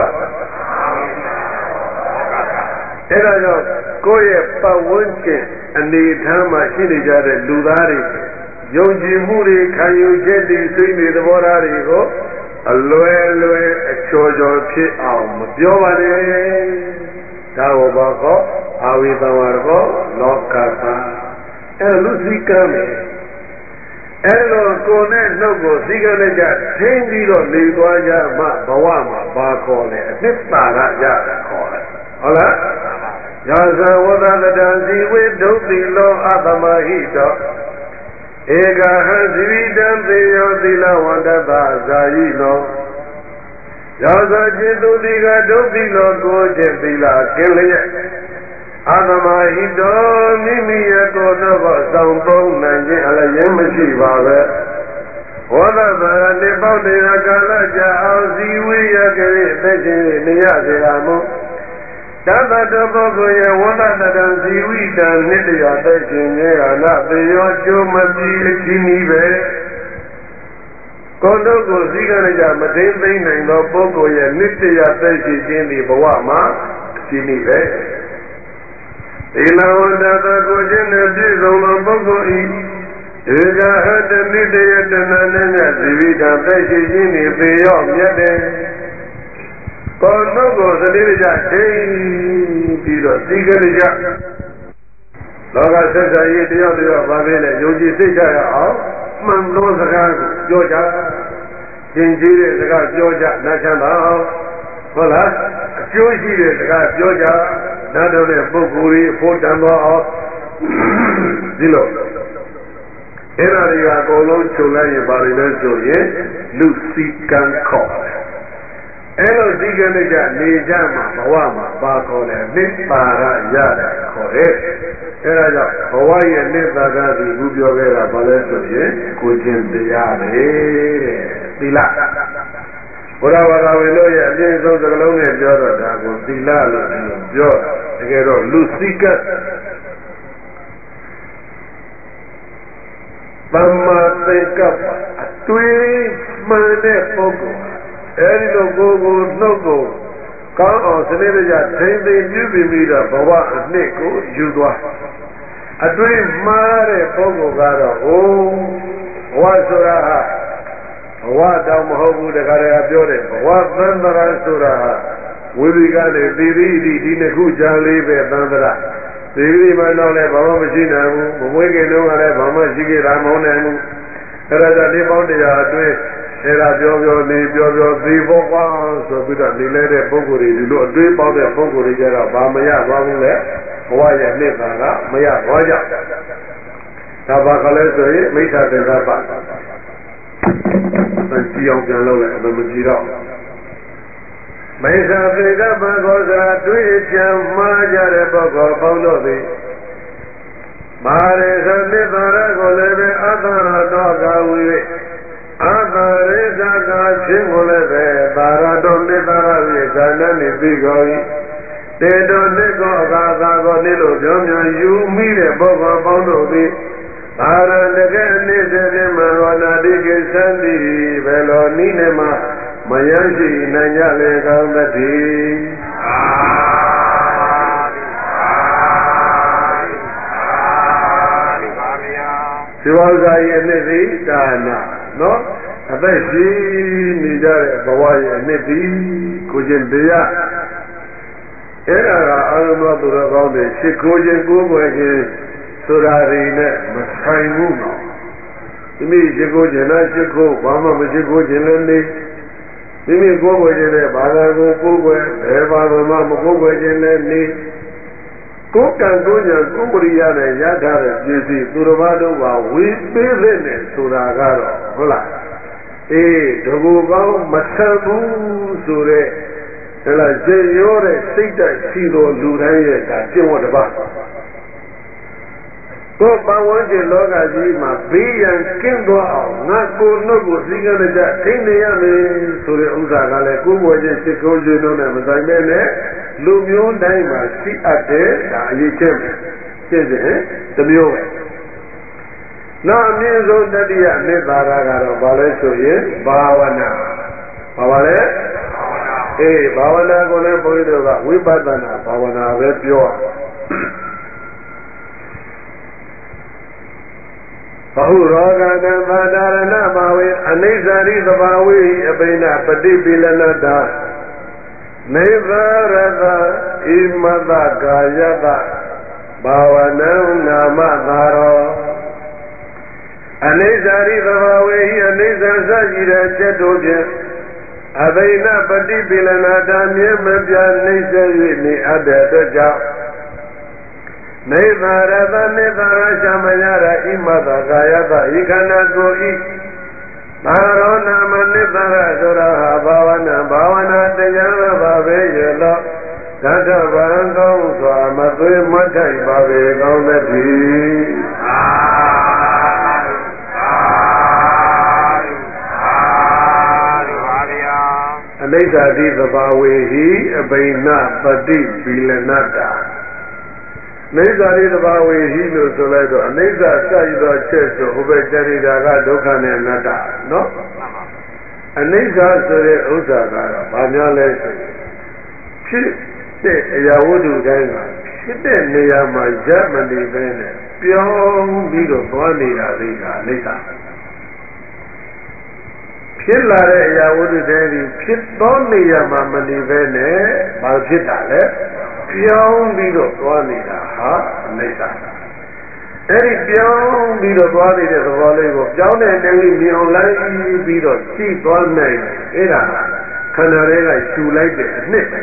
အဲ့ဒါကြောင့်ကိုယ့်ရဲ့ပတ်ဝန်းကျင်အနေထားမှာရှိနေကြတဲ့လူသားတွေယုံကြည်မှုတွေခံယူချက်တွေစိတ်တွေသဘောထားတွေကိုအလွယ်လွယ်အချော်ချော်ဖြစ်အောင်မပြောပါနဲ့ဒါဘောဘာကောအဝိသံဝါရကောလောကတာအဲ့လူစည်းကမ်းမယ်အဲ့လိုကိုယ်နဲ့နှုတ်ကိုစည်းကမ်းနဲ့ကြထိန်းပြီးတော့နေသွားကြမှဘဝမှာဘာခေါ်လဲအနှစ်သာရရခေါ်တယ်ဟုတ်လားယာဇဝဒတတံဇီဝေဒုတိလောအတမဟိတောဧကဟံဇီဝိတံသေယောသီလဝန္တတဇာယိနောယာဇจิตတုတိကဒုတိလောကိုခြင်းသီလကင်းလျက်အာသမာဟိတောမိမိရဲ့ကိုယ်တော့ဆောင်ပုံးနိုင်ခြင်းအလည်းရင်မရှိပါပဲဝဒဗာနေပေါတေရကာလကြာအောင်ဇီဝိယကရေအသက်ရှင်နေရစေရမို့တသတ္တပုဂ္ဂိုလ်ရဲ့ဝဒတတံဇီဝိတံနိတ္တရာသက်ရှင်ခြင်းကနာသေရောကျိုးမပြီးအချင်းဤပဲကိုယ်တို့ကိုစည်းကမ်းကြမသိသိနိုင်သောပုဂ္ဂိုလ်ရဲ့နိတ္တရာသက်ရှိခြင်းဒီဘဝမှာအချင်းဤပဲသီလဝန္တတကိုခြင်းနဲ့ပြည့်စုံသောပုဂ္ဂိုလ်ဤဧကဟတနိတယတနာနဲ့ဇီဝိတံသက်ရှိခြင်းဤသေရောမြတ်တယ်ကိုယ်တို့ကိုသတိကြသိပြီးတော့စည်းကမ်းကြလောကဆက်ဆံရေးတရားတော်ဘာပဲလဲယုံကြည်စိတ်ချရအောင်မှန်သောစကားကိုပြောကြသင်ကြီးတဲ့စကားပြောကြနားချမ်းသာဟုတ်လားအကျိုးရှိတဲ့စကားပြောကြနားတော်တဲ့ပုဂ္ဂိုလ်ကြီးဖို့တန်တော်အောင်ဒီလိုအဲ့ဒါတွေကအကုန်လုံးချုပ်လိုက်ရင်ပါလိမ့်မယ်ဆိုရင်လူစီကံခေါ်တယ်အဲ့လိုစီကံနဲ့ကြနေကြမှာဘဝမှာပါခေါ်တယ်နိဗ္ဗာရရတယ်ခေါ်တယ်အဲ့ဒါကြောင့်ဘဝရဲ့နိဗ္ဗာရဒီခုပြောခဲ့တာဘာလဲဆိုရင်ကိုခြင်းတရားပဲတဲ့သီလဘုရားဘာသာဝင်တို့ရဲ့အပြည့်စုံစကားလုံးနဲ့ပြောတော့ဒါကိုသီလလို့ပြောတာတကယ်တော့လူစီကံသမ္မာသင်္ကပ္ပအတွေ့မှန်တဲ့ပုဂ္ဂိုလ်အဲဒီလိုကိုယ်ကိုနှုတ်ကိုကောင်းအောင်စနစ်တကျထိမ့်သိမ့်ပြုပြီးတော့ဘဝအနှစ်ကိုယူသွားအတွေ့မှားတဲ့ပုဂ္ဂိုလ်ကတော့ဘဝဆိုတာဟာဘဝတောင်မဟုတ်ဘူးတခါတည်းပြောတယ်ဘဝသန္တရာဆိုတာဟာဝိရိကနဲ့သီရိဒီနှစ်ခုကြားလေးပဲသန္တရာသီရိမှတော့လည်းဘာမှမရှိနိုင်ဘူးမမွေးခင်တုန်းကလည်းဘာမှရှိခဲ့တာမဟုတ်နိုင်ဘူးအဲ့ဒါကြောင့်ဒီပေါင်းတရားအတွင်းအဲ့ဒါပြောနေပြောသေဖို့ကွာဆိုပြီးတော့နေလဲတဲ့ပုဂ္ဂိုလ်တွေဒီလိုအတွေးပေါက်တဲ့ပုဂ္ဂိုလ်တွေကြတော့ဘာမရသွားဘူးလေဘဝရဲ့နှစ်သာကမရသွားကြဒါဘာကလည်းဆိုရင်မိစ္ဆာသင်္ကပ္ပတန်ကြည့်အောင်ပြန်လုပ်လိုက်အမှမကြည့်တော့မိစ္ဆာသင်္ကပ္ပကိုသာတွေးကြံမှားကြတဲ့ပုဂ္ဂိုလ်ပေါင်းတို့သည်မာရေသနိတ္တရကိုလည်းပဲအတ္တရတော်ကဝိအတ္တရိသကာခြင်းကိုလည်းပဲသာရတော်နိတ္တရရဲ့ဇာနနိသိကောဤတေတော်နိကောအကာသာကိုနိလို့ပြောမြင်ယူမိတဲ့ပုဂ္ဂိုလ်ပေါင်းတို့သည်သာရတကယ်အနည်းစေခြင်းမရောနာတိကိသံတိဘယ်လိုနည်းနဲ့မှမယရှိနိုင်ကြလေကောင်းသတည်းဒီဝါစာရဲ့အနှစ်သိဒါနာနော်အသက်ရှိနေကြတဲ့ဘဝရဲ့အနှစ်သိကိုခြင်းတရားအဲ့ဒါကအာရုံတော်သူတော်ကောင်းတွေရှိခိုးခြင်းကိုယ်ွယ်ခြင်းဆိုတာတွေနဲ့မဆိုင်ဘူးနော်ဒီမိရှိခိုးခြင်းနဲ့ရှိခိုးဘာမှမရှိခိုးခြင်းလည်းနေမိမိကိုယ်ွယ်ခြင်းနဲ့ဘာသာကိုကိုယ်ွယ်ဘယ်ဘာမှမကိုယ်ွယ်ခြင်းလည်းနေကိုယ်ကံကိုညာကိုယ်ပရိယာနဲ့ရထားတဲ့ပြည့်စုံသူတော်ဘာတို့ကဝေပေးတဲ့နဲ့ဆိုတာကတော့ဟုတ်လားအေးတကူကောင်းမဆန်ဘူးဆိုတဲ့ဒါလားကျေရောတဲ့စိတ်ဓာတ်ရှိတော်လူတိုင်းရဲ့ဒါကျင့်ဝတ်တစ်ပါးကိုယ်ပတ်ဝန်းကျင်လောကကြီးမှာဘေးရန်ကင်းသွားအောင်ငါကိုယ်နှုတ်ကိုစည်းကမ်းကြထိနေရမယ်ဆိုတဲ့ဥစ္စာကလည်းကိုယ်ပေါ်ချင်းစိတ်ကိုယ်ချင်းတို့နဲ့မဆိုင်ပဲနဲ့လူမျိုးတိုင်းမှာရှိအပ်တဲ့ဒါအရေးချင်းပဲရှင်းတယ်တမျိုးပဲနောက်အမြင့်ဆုံးတတိယအနှစ်သာရကတော့ဘာလဲဆိုရင်ဘာဝနာဘာလဲအေးဘာဝနာကိုလည်းဘုန်းကြီးတို့ကဝိပဿနာဘာဝနာပဲပြောဘဟုရောဂကံသာဒါရဏဘာဝေအနိစ္စရိသဘာဝေအပိဏပฏิပိလနတာနေသာရတဣမတကာယတဘာဝနံနာမသာရောအနိစ္စရိသဘာဝေအနိစ္စစရှိတဲ့ချက်တို့ဖြင့်အဘိနပฏิပိလနာတာမြဲမပြနှိမ့်ဆက်၍နေအပ်တဲ့အတွက်ကြောင့်နေသာရသနေသာရရှမယရဣမသကာယတဤခန္ဓာကိုယ်ဤသာရောနာမနိသရဆိုတာဟာဘာဝနာတရားပါပဲရေလို့သတ္တဗံကောင်းစွာမသွေးမထိုက်ပါပဲကောင်းသဖြင့်အနိစ္စတိသဘာဝေဟိအဘိနပတိပီလနတ္တာနိစ္စတိသဘာဝေဟိလို့ဆိုလိုက်တော့အနိစ္စစိုက်သောချက်ဆိုဟိုဘက်တရိတာကဒုက္ခနဲ့အနတ္တနော်အနိစ္စဆိုတဲ့ဥစ္စာကတော့ဘာများလဲဆိုရင်ဖြစ်တဲ့အရာဝတ္ထုတိုင်းကဖြစ်တဲ့နေရာမှာရပ်မနေဘဲနဲ့ပြောင်းပြီးတော့သွားနေတာလေးကအနိစ္စဖြစ်လာတဲ့အရာဝတ္ထုတိုင်းဒီဖြစ်သောနေရာမှာမနေဘဲနဲ့ဘာဖြစ်တာလဲပြောင်းပြီးတော့သွားနေတာဟာအနိစ္စအဲ့ဒီပြောင်းပြီးတော့သွားနေတဲ့သဘောလေးကိုပြောင်းတဲ့နေလေးမြင်အောင်လိုက်ပြီးတော့ကြည့်သွားနိုင်အဲ့ဒါခန္ဓာတွေကရှူလိုက်တဲ့အနှစ်ပဲ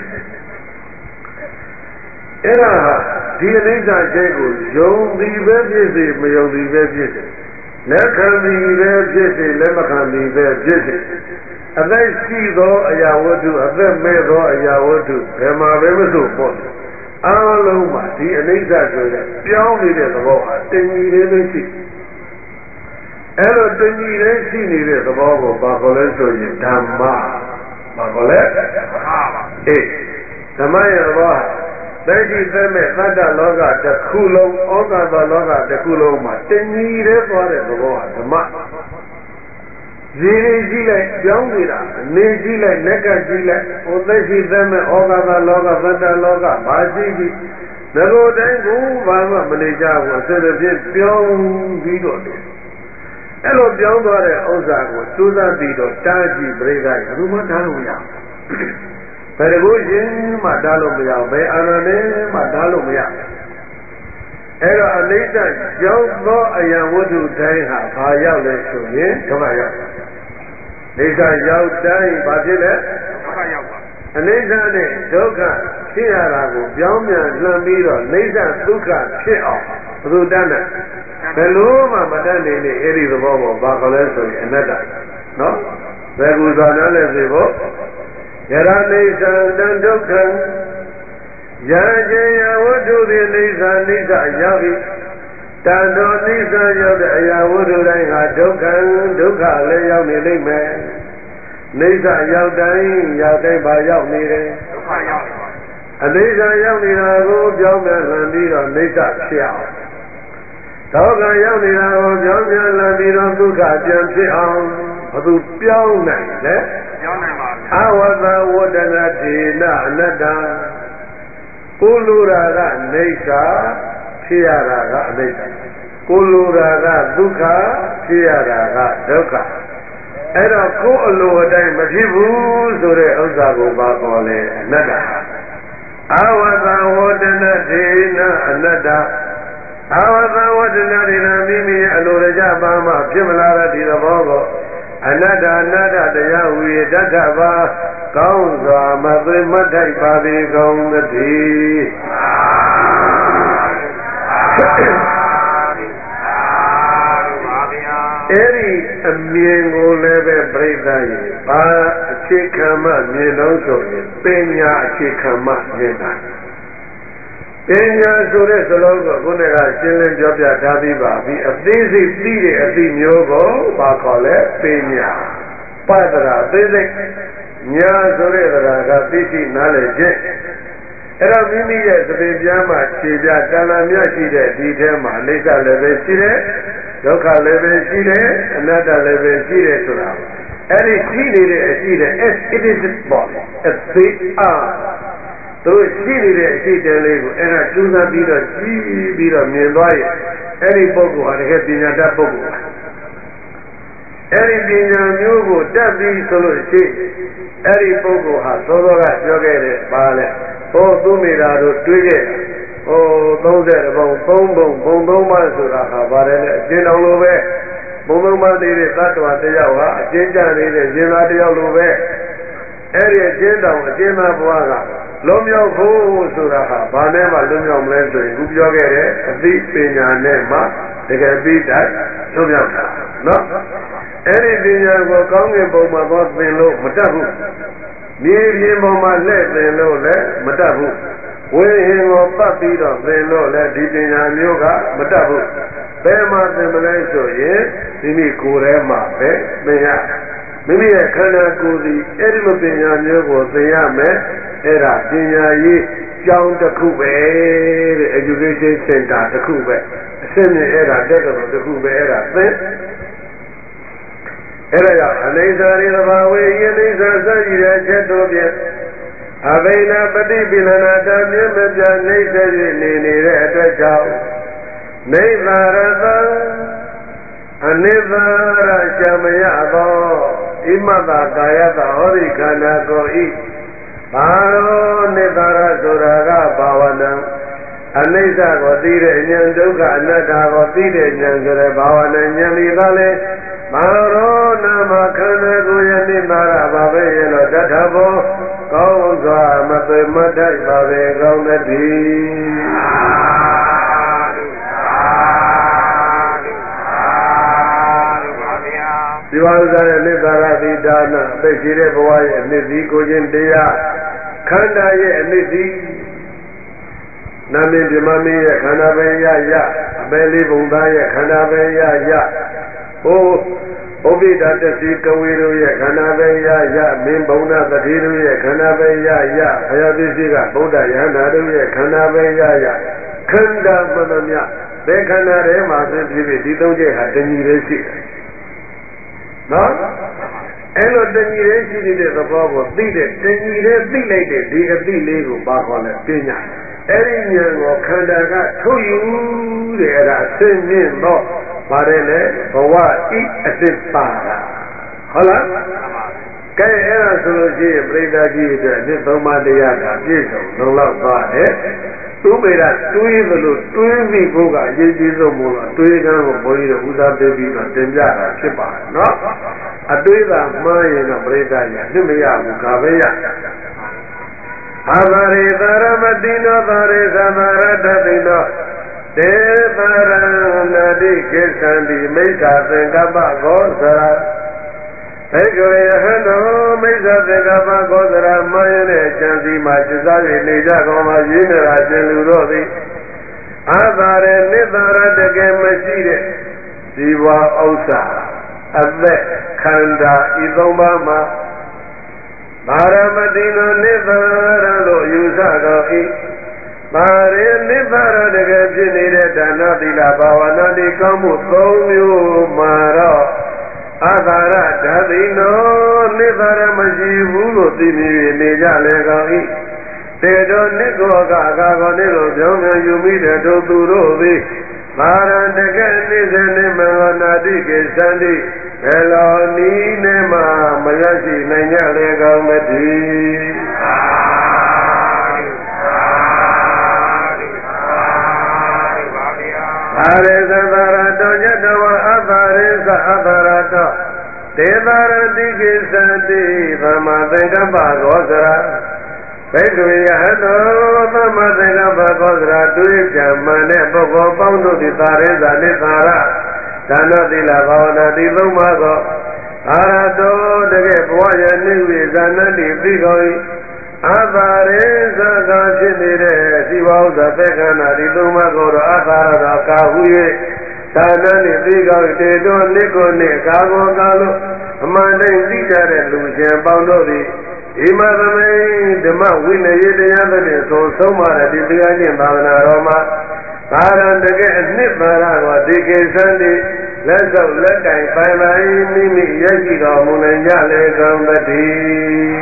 အဲ့ဒါဒီအနိစ္စချက်ကိုယုံသည်ပဲဖြစ်စေမယုံသည်ပဲဖြစ်စေလက်ခံသည်ပဲဖြစ်စေလက်မခံသည်ပဲဖြစ်စေအသက်ရှိသောအရာဝတ္ထုအသက်မဲ့သောအရာဝတ္ထုဘယ်မှာပဲမဆိုပေါ့အားလုံးမှာဒီအနိစ္စဆိုတဲ့ပြောင်းနေတဲ့သဘောဟာတင်ကြီးလေးပဲရှိအဲ့လိုတင်ကြီးလေးရှိနေတဲ့သဘောကိုဘာခေါ်လဲဆိုရင်ဓမ္မဘာခေါ်လဲအေးဓမ္မရဲ့သဘောလက်ရှိသက်မဲ့သတ္တလောကတစ်ခုလုံးဩကာသလောကတစ်ခုလုံးမှာတင်ကြီးလေးသွားတဲ့သဘောဟာဓမ္မရည်ကြည့်လိုက်ပြောင်းနေတာနေကြည့်လိုက်လက်ကကြည့်လိုက်ဟိုသက်ရှိသက်မဲ့ဩကာသလောကသတ္တလောကဘာရှိပြီငကိုတိုင်းကိုဘာမှမနေကြဘူးအစတစ်ပြည့်ပြောင်းပြီးတော့တယ်အဲ့လိုပြောင်းသွားတဲ့ဥစ္စာကိုစူးစမ်းပြီးတော့တားကြည့်ပြိဿဘယ်သူမှတားလို့မရဘယ်လိုရှင်မှတားလို့မရဘယ်အာဏာနဲ့မှတားလို့မရအဲ့တော့အနိစ္စရောက်သောအယံဝတ္ထုတိုင်းဟာဘာရောက်လဲဆိုရင်ဒုက္ခရောက်နိစ္စရောက်တိုင်းဘာဖြစ်လဲဒုက္ခရောက်ပါအနိစ္စနဲ့ဒုက္ခဖြစ်ရတာကိုပြောင်းပြန်လှမ်းပြီးတော့နိစ္စဒုက္ခဖြစ်အောင်ဘယ်လိုတတ်လဲဘယ်လိုမှမတတ်နိုင်တဲ့အဲ့ဒီသဘောကိုဘာခေါ်လဲဆိုရင်အနတ္တနော်ဘယ်ကူသာနာလဲဆိုဖို့ယရနိစ္စတံဒုက္ခယာကျေယဝတ္ထုသည်နိစ္စနိစ္စရောက်၏တန်တော်နိစ္စရောက်တဲ့အရာဝတ္ထုတိုင်းဟာဒုက္ခဒုက္ခလည်းရောက်နေလိမ့်မယ်နိစ္စရောက်တိုင်းရောက်တိုင်းဘာရောက်နေတယ်ဒုက္ခရောက်နေပါအနိစ္စရောက်နေတာကိုပြောင်းပြန်လှန်ပြီးတော့နိစ္စဖြစ်အောင်ဒုက္ခရောက်နေတာကိုပြောင်းပြန်လှန်ပြီးတော့ဒုက္ခပြန်ဖြစ်အောင်ဘသူပြောင်းနိုင်လဲပြောင်းနိုင်ပါဘူးအဝသဝတ္တနာဒေနအနတ္တကိုလူရာကနေစ္စဖြစ်ရတာကအနိစ္စကိုလူရာကဒုက္ခဖြစ်ရတာကဒုက္ခအဲ့တော့ကိုယ်အလိုအတိုင်းမဖြစ်ဘူးဆိုတဲ့ဥစ္စာကိုပါခေါ်လဲအနတ္တအဝသဝတ္တနာဒေနအနတ္တအဝသဝတ္တနာဒေနမိမိရဲ့အလိုတကျပါမှဖြစ်မလာတဲ့ဒီသဘောကိုအနတ္တအနတ္တတရားဝိတတ္ထပါကောင်းစွာမသွေမထိုက်ပါသည်ကောင်းသတည်းအဲ့ဒီအမြင်ကိုလည်းပဲပြိဿရေဘာအခြေခံမှမြင်တော့ဆိုရင်ပညာအခြေခံမှမြင်တာပညာဆိုတဲ့စလုံးကိုခုနကရှင်းလင်းပြောပြထားပြီးပါပြီအသေးစိတ်သိတဲ့အသိမျိုးကိုဘာခေါ်လဲပညာပတ္တရာအသေးစိတ်ညာဆိုတဲ့တရားကသိရှိနားလည်ခြင်းအဲ့တော့မိမိရဲ့သတိပြားမှာခြေပြတဏ္ဍာမြရှိတဲ့ဒီထဲမှာအနိစ္စလည်းပဲရှိတယ်ဒုက္ခလည်းပဲရှိတယ်အနတ္တလည်းပဲရှိတယ်ဆိုတာအဲ့ဒီရှိနေတဲ့အရှိတဲ့ as it is body as they are တို့ရှိနေတဲ့အရှိတဲ့လေးကိုအဲ့ဒါကျူးစားပြီးတော့ကြည့်ပြီးတော့မြင်သွားရင်အဲ့ဒီပုဂ္ဂိုလ်ဟာတကယ်ပညာတတ်ပုဂ္ဂိုလ်ပါအဲ့ဒီပညာမျိုးကိုတတ်ပြီးဆိုလို့ရှိအဲ့ဒီပုဂ္ဂိုလ်ဟာသောသောကပြောခဲ့တဲ့ပါလဲဟောသူမိတာတို့တွေးခဲ့ဟော30ပုံ3ပုံပုံ3ပါးဆိုတာဟာပါတယ်လေအကျဉ်းတော်လိုပဲပုံ3ပါးနေတဲ့သတ္တဝါတယောက်ဟာအကျဉ်းကျနေတဲ့ရှင်သာတယောက်လိုပဲအဲ့ဒီအကျဉ်းတော်အကျဉ်းသားဘဝကလုံးမြောက်ဖို့ဆိုတာဟာဘာနဲ့မှလုံးမြောက်မလဲဆိုရင်ခုပြောခဲ့တဲ့အသိပညာနဲ့မှတကယ်ပြီးတိုင်းလုံးမြောက်တာနော်အဲ့ဒီပညာကိုကောင်းကင်ဘုံမှာသွားသင်လို့မတတ်ဘူးမြေပြင်ပေါ်မှာလှည့်သင်လို့လည်းမတတ်ဘူးဝိဟင်ကိုပတ်ပြီးတော့သင်လို့လည်းဒီပညာမျိုးကမတတ်ဘူးဘယ်မှာသင်မလဲဆိုရင်မိမိကိုယ်ထဲမှာပဲသင်ရမိမိရဲ့ခန္ဓာကိုယ်ဒီအဲ့ဒီလိုပညာမျိုးကိုသင်ရမယ်အဲ့ဒါပညာရေးကျောင်းတစ်ခုပဲတဲ့ education center တစ်ခုပဲအစစ်မြင့်အဲ့ဒါတက္ကသိုလ်တစ်ခုပဲအဲ့ဒါသင်အဲ့ဒါကြောင့်အနိစ္စရိသဘာဝေယနိစ္စစကြည်တဲ့အချက်တို့ဖြင့်အဘိနာပฏิပိလနာတမြင့်မပြနှိမ့်ဆက်၍နေနေတဲ့အတွက်ကြောင့်နိဗ္ဗာရသံအနိဗ္ဗာရရှမယသောဣမတကာယတဟောဒီခန္ဓာကိုယ်ဤဘာရောနိဗ္ဗာရဆိုတာကဘာဝနာအနိစ္စကိုသိတဲ့ဉာဏ်ဒုက္ခအနတ္တကိုသိတဲ့ဉာဏ်ဆိုတဲ့ဘာဝနာဉာဏ်ဒီသာလဲဘာရောနာမခန္ဓာကိုယ်ရဲ့နိဗ္ဗာရဘာပဲရဲ့လို့တထဘောကောင်းစွာမသွေမထိုက်ပါပဲကောင်းသတည်းဒီဝါဒရဲ့နိဗ္ဗာရတိဒါနသိရှိတဲ့ဘဝရဲ့အနှစ်ဒီကိုချင်းတရားခန္ဓာရဲ့အနှစ်ဒီနာမည်ပြမမင်းရဲ့ခန္ဓာပဲရရအပေလေးဘုံသားရဲ့ခန္ဓာပဲရရဟိုဥပိ္ပဒတတိကဝေတို့ရဲ့ခန္ဓာပဲရရမင်းဘုံနာတတိတို့ရဲ့ခန္ဓာပဲရရဘုရားပစ္စည်းကဗုဒ္ဓယန္တာတို့ရဲ့ခန္ဓာပဲရရခန္ဓာမနမြဘယ်ခန္ဓာထဲမှာဖြစ်ဖြစ်ဒီသုံးချက်ဟာတညီလေးရှိတယ်နော်အဲ့လိုတညီလေးရှိနေတဲ့သဘောကိုသိတဲ့တညီလေးသိလိုက်တဲ့ဒီအသိလေးကိုပါခေါ်လဲပညာအဲ့ဒီဉာဏ်ကိုခန္ဓာကထုတ်ယူတဲ့အဲ့ဒါဆင်းမြင့်တော့ပါတယ်လေဘဝဤအစစ်ပါတာဟုတ်လားကဲအဲ့ဒါဆိုလို့ရှိရင်ပြိဿကြီးအတွက်အစ်သုံးပါးတရားကပြည့်စုံလုံလောက်သွားတယ်သူ့မိရတွေးသလိုတွေးပြီးဖို့ကအရေးကြီးဆုံးမို့လို့တွေးကန်းကိုဘုန်းကြီးတို့ဦးစားပေးပြီးတော့တင်ပြတာဖြစ်ပါတယ်နော်အတွေးသာမှားရင်တော့ပြိဿကြီးနှစ်မရဘူးကပဲရအာဘာရိသရမတိနောသာရိသမာရတတိနောတေသာရဏတိကိသံတိမိစ္ဆာသင်္ကပ္ပကောသရာဘိက္ခဝေယဟံတော်မိစ္ဆာသင်္ကပ္ပကောသရာမှားရတဲ့ဉာဏ်စီမှာစိစား၍နေကြကောင်းမှာရင်းနေတာရှင်လူတို့သည်အာသာရနိသရတကယ်မရှိတဲ့ဇီဝဥစ္စာအသက်ခန္ဓာဤသုံးပါးမှာပါရမတိနောနိဗ္ဗာရလို့ယူဆတော်၏ပါရိနိဗ္ဗာရတကယ်ဖြစ်နေတဲ့ဒါနသီလဘာဝနာတိကောင်းမှုသုံးမျိုးမှာတော့အာသာရဓာတိနောနိဗ္ဗာရမရှိဘူးလို့သိမြင်နေကြလေကောင်း၏တေတော်နိကောကအကာကောနိလို့ပြောင်းပြန်ယူမိတဲ့တို့သူတို့သည်ပါရတကယ်နိစ္စနိမဂနာတိကေသန္တိဘယ်လိုနည်းနဲ့မှမရရှိနိုင်ကြလေကောင်းမတည်းအာရေသဗ္ဗရတောညတဝအသရေသအသရတောဒေသာရတိကိသတိသမ္မာသင်္ကပ္ပကောသရာဘိက္ခဝေယဟတောသမ္မာသင်္ကပ္ပကောသရာတွေးကြမှန်တဲ့ပုဂ္ဂိုလ်ပေါင်းတို့သည်သာရေသနိသာရဒါနသီလဘာဝနာဒီသုံးပါးသောအာရတောတကယ်ဘဝရနိဝေဇာနတိသိကော၏အာသာရေသသာဖြစ်နေတဲ့စီဝါဥစ္စာသက်ခန္ဓာဒီသုံးပါးကိုတော့အာသာရတော်ကာဟု၍သာနတိသိကောတေတော်နိကိုနှင့်ကာဘောကာလို့အမှန်တည်းသိကြတဲ့လူရှင်ပေါင်းတို့သည်ဒီမသမိန်ဓမ္မဝိနည်းတရားသဖြင့်သုံးဆုံးပါတဲ့ဒီတရားချင်းသာသနာတော်မှာသာရတကယ်အနှစ်သာရကိုဒီကိစ္စံတိလက်စုပ်လက်ကင်ပိုင်ပိုင်မိမိရရှိတော်မူနိုင်ကြလေကောင်းသတည်း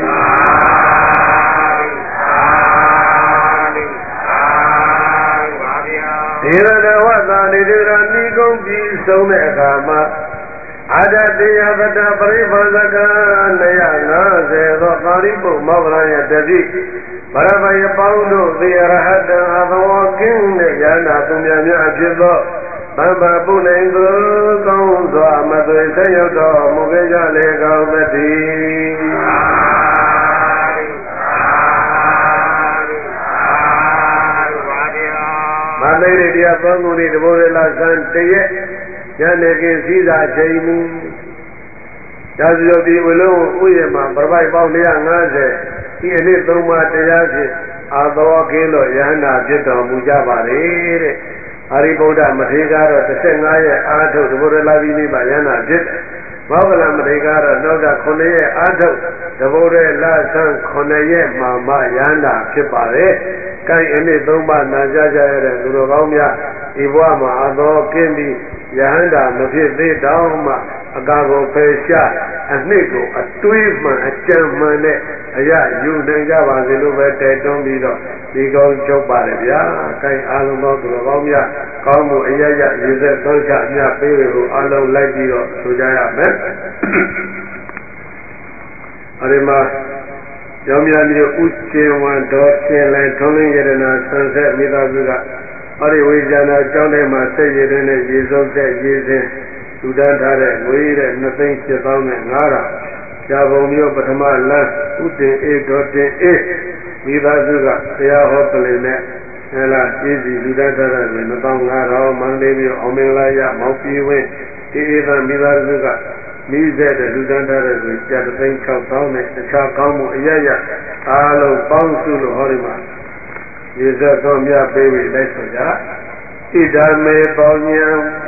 ဒီရတဝသာနိဒရာနိဂုံပြီးဆုံးတဲ့အခါမှာအာဒတေယဗတပရိဘောဇက250သောပါရိပုမောဂရရဲ့တတိဗရမယပေါင်းတို့သေရဟတံအဘဝကင်းတဲ့ဉာဏ်သူများများဖြစ်သောသမ္မာပုနိုင်သူကောင်းစွာမသွေဆက်ရောက်တော်မူခဲ့ကြလေကောင်းသတည်းမသိရတရားပေါင်းကုန်နေတဘောရလာစံတရက်ညနေခင်းစည်းစာချိန်မူဒါဆိုတော့ဒီဝလုံးဥယျာဉ်မှာပြပိုက်ပေါင်း150ဒီအနည်း3ပါးတရားဖြင့်အာသောကင်းလို့ယဟန္တာဖြစ်တော်မူကြပါလေတဲ့အာရိဗုဒ္ဓမထေရကတော့15ရက်အာထုတ်တဘောရလာပြီးနေပါယဟန္တာဖြစ်တယ်မောဂလမထေရကတော့နောက်တာ9ရက်အာထုတ်တဘောရလာစံ9ရက်မှာမှယဟန္တာဖြစ်ပါတယ်ကိုင်အနည်း3ပါးနာကြကြရတဲ့သူတော်ကောင်းများဒီဘဝမှာအာသောကင်းပြီးယဟန္တာမဖြစ်သေးတော့မှအကာကိုဖယ်ရှားအနှစ်ကိုအတွေးမှန်အကြံမှန်နဲ့အရာယူနိုင်ကြပါစေလို့ပဲတိုက်တွန်းပြီးတော့ဒီကောင်းချုပ်ပါတယ်ဗျာ။ကိုင်အားလုံးသောသူတော်ကောင်းများကောင်းမှုအရရရည်စက်သောချအမြပေးတွေကိုအားလုံးလိုက်ပြီးတော့ဆိုကြရမယ်။အဲဒီမှာကျောင်းများမျိုးဥကျင်ဝံတော်ရှင်လဲထုံးလင်းရတနာဆန်ဆက်မိသားစုကအဲဒီဝိဇ္ဇာနာကျောင်းထဲမှာဆက်ရည်တဲ့ရေစုပ်တဲ့ရေစင်လူတန်းထားတဲ့ငွေတဲ့2,7,500ရှားပုံမျိုးပထမလမ်းဥတင်အေးတော်တင်အေးမိသားစုကတရားဟောပလင်နဲ့ဟဲ့လားပြည်စီလူတန်းထားတဲ့2,500မန္တလေးမြို့အောင်မင်္ဂလာရမောင်ပြည်ဝင်းဒီအေးသမိသားစုကမိဆက်တဲ့လူတန်းထားတဲ့ဆို6,600နဲ့အခြားကောင်းမှုအရရအားလုံးပေါင်းစုလို့ဟောဒီမှာရေစက်တော်မြတ်ပေးပြီးလိုက်ဆိုကြဣဒာမေပေါညာ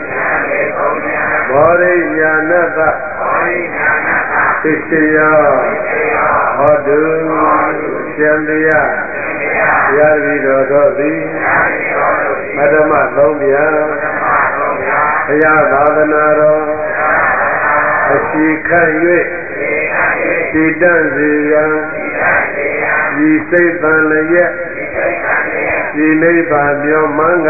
ဘောရိညာဏတသစ္စယဟောတုရှင်တရားတရားပြီးတော်သောသည်ပထမ3ပြာဘုရားသာသနာတော်အရှိခတ်၍တည်တံ့စေရန်ဤစိတ်တန်လျက်ဒီနိဗ္ဗာန်မြောမှန်က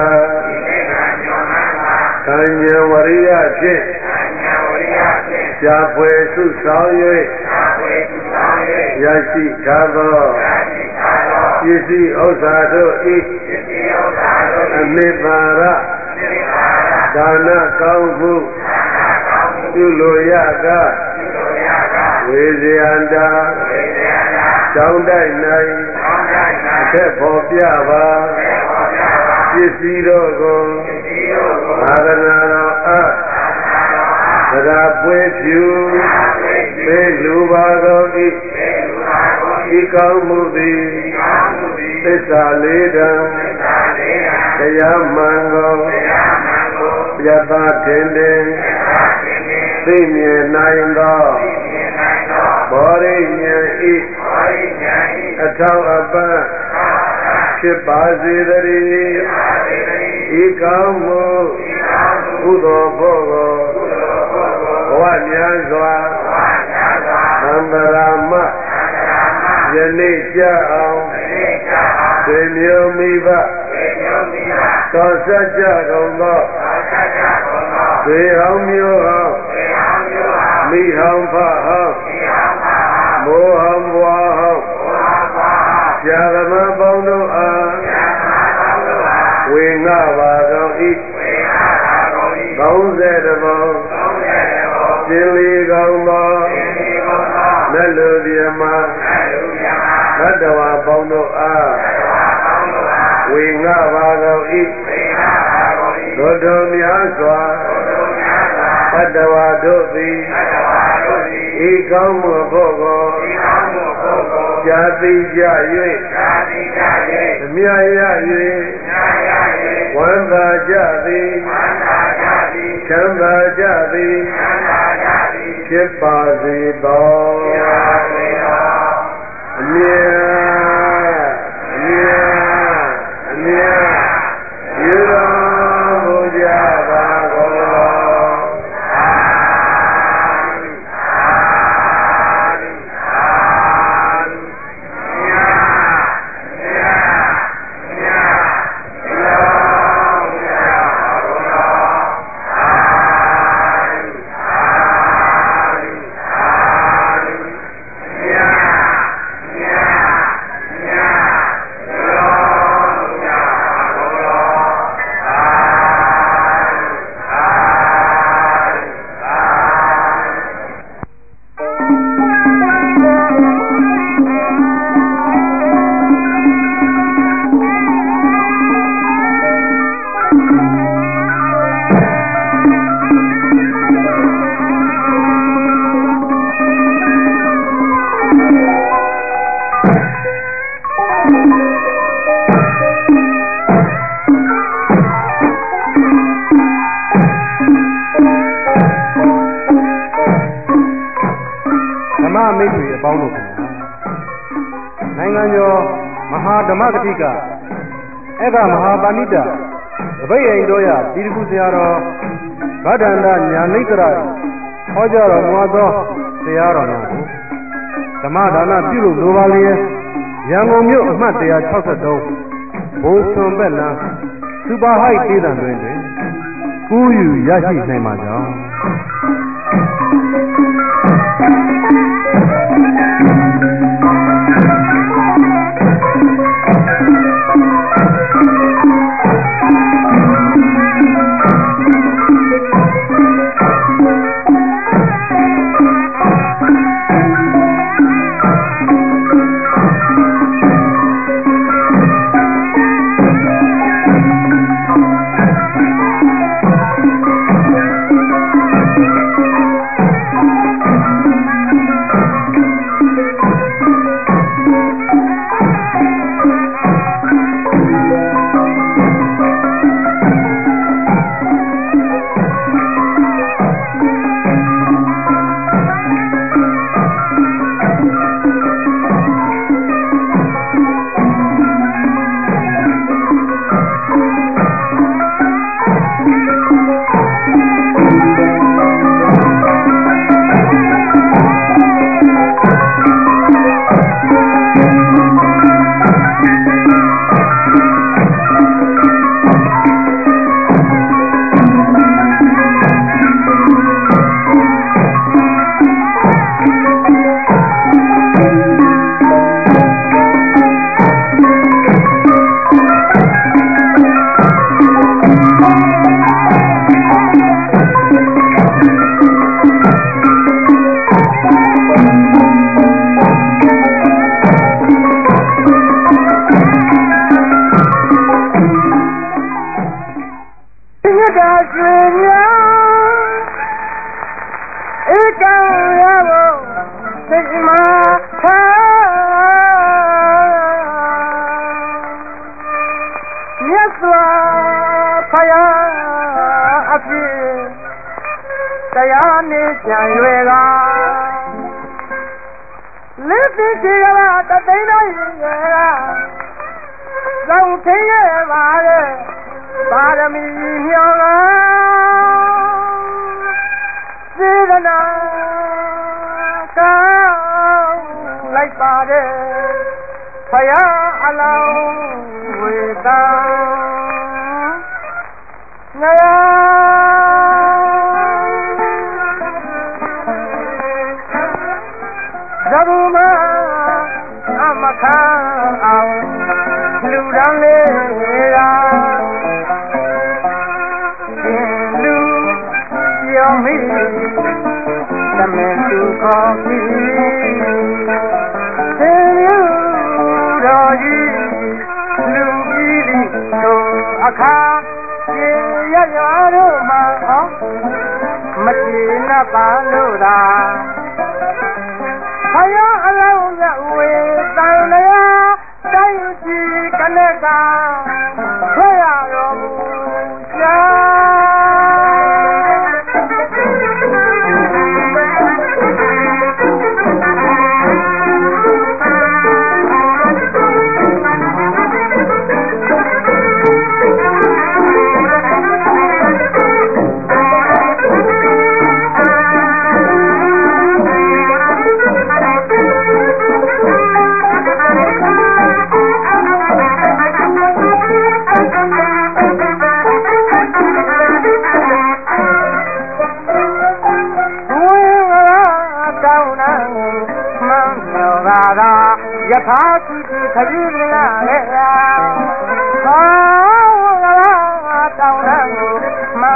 ကံဉာဏ်ဝရိယဖြင့်ရှားဖွယ်စုဆောင်၍ရရှိထားသောပစ္စည်းဥစ္စာတို့ဤအနိဗ္ဗာန်ဒါနကောင်းမှုပြုလိုရကဝေဇယန္တာကျောင်းတိုက်၌အထက်ပေါ်ပြပါပစ္စည်းတို့ကိုသာသနာတော်အားတရားပွေးဖြူသေလူပါတော်ဤကောင်းမှုသည်သစ္စာလေးတံတရားမှန်ကိုပြသတင်တယ်သိမြင်နိုင်သောဘောရိညာဤအထောက်အပံ့ဖြစ်ပါစေတည်းဤကောင်းမှုကုသိုလ်ဖို့ကိုဘဝများစွာသံဃာမယနေ့ကြအောင်သေမျိုးမိဘသောစัจကြကုန်သောသေဟောင်းမျိုးဟောင်းမိဟောင်းဖဟောင်းမိုးဟောင်းဘွားဟောင်းဆရာသမားပေါင်းတို့အားဝေငှပါသောဤ30ဘုံရှင်လီကောင်းသောနတ်လူပြမသတ္တဝါပေါင်းတို့အားဝေငှပါသောဤသို့တော်များစွာသတ္တဝါတို့သည်ဤကောင်းမှုဖို့ကိုကြာသိကြ၍အမြတ်ရ၍ဝမ်းသာကြသည်ချမ်းသာကြသည်ဖြစ်ပါစေသောအမြတ်အမြတ်အမြတ်ယူတော်မူကြပါကုန်သောမိတ်ဆွေအပေါင်းတို့ခင်ဗျာနိုင်ငံကျော်မဟာဓမ္မဂတိကဧကမဟာပါဏိတသပိတ်အိမ်တော်ရတိတခုဆရာတော်ဗဒ္ဒန္တညာနိတ္တရဟောကြားတော်မူသောဆရာတော်များကိုဓမ္မဒါနပြုလို့လိုပါလျက်ရန်ကုန်မြို့အမှတ်163ဘိုးစွန်ဘက်လမ်းစူပါဟိုက်ဒေသတွင်ကူးယူရရှိနိုင်ပါကြောင်း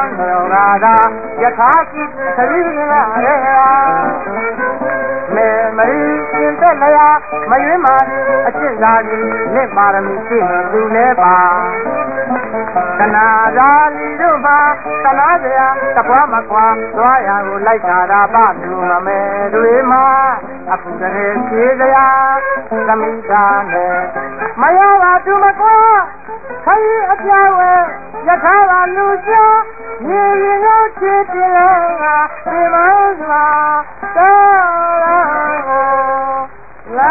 ယထာကိသတိလာရေမေမရီရှင်သက်လျာမရွေးမာအချစ်သာကြီးလက်ပါရမီရှိနေသူလဲပါကနာရာလီတို့မှာသနာစရာတပွားမကွာသွားရကိုလိုက်တာတာပလူမမဲတွေမှာအခုတည်းဖြေစရာသမိတာနဲ့မရပါသူမကွာခိုင်းအပြဝဲယထာပါလူရှာမြေရင်ကိုချစ်တယ်ငါဒီမစွာတော်လာ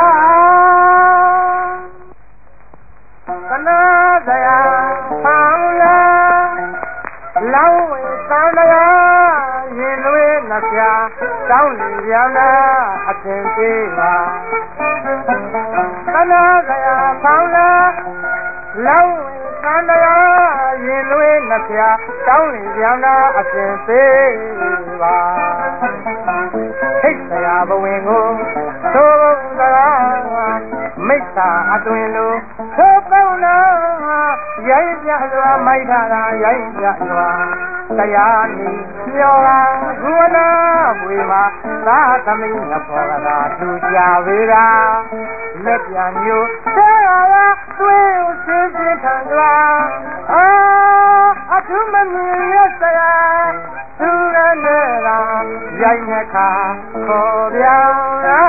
ကနာစရာဖောင်းလာလောင်းဝေသံတရားရင်လွေးနှပြတောင်းလီပြန်လာအသင်ပေးပါကနာစရာဖောင်းလာလောင်းဝေသံတရားရင်လွေးနှပြတောင်းလီပြန်လာအသင်ပေးပါဟိတ်စရာဘဝင်ကိုသိုးစရာမိစ္ဆာအတွင်လို့သိုးပေါင်းလာရိုင်းပြစွာမိုက်ထားတာရိုင်းပြစွာတရားနေပြောတာဂုဏဝေမှာသာသမီးငဖောကသာသူကြဝေတာလက်ပြန်မျိုးသေရာသွေးစင်းစင်းထန်စွာအထုမမြင်ရစရာသူရနေတာရိုင်းနှခါခေါ်ပြောင်းလာ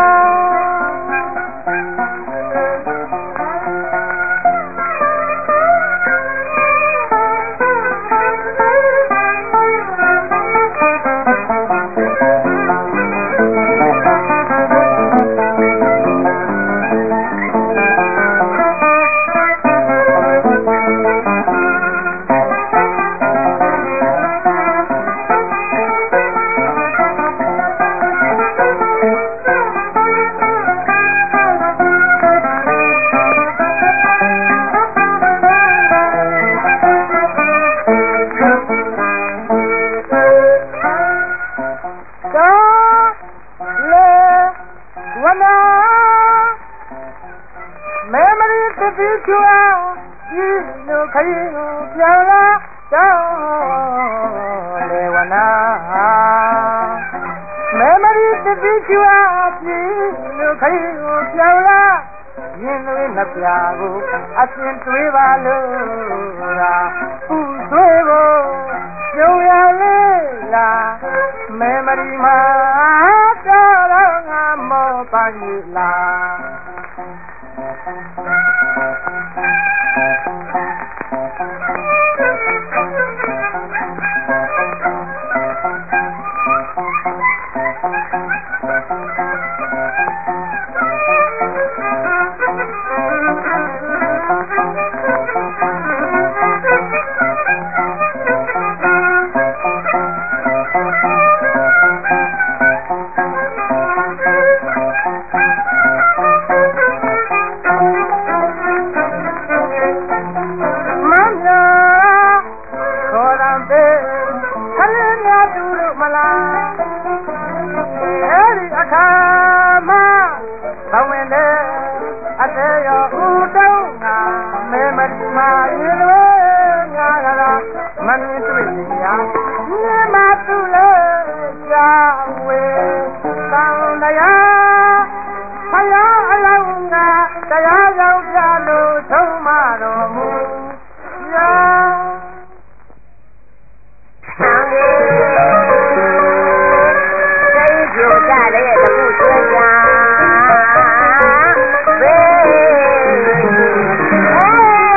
အရှင်တွေးပါလို့လားဥသွေးကိုပြုံးရလေလားမေမရီမှာတော်တော့ငါမောပါကြီးလား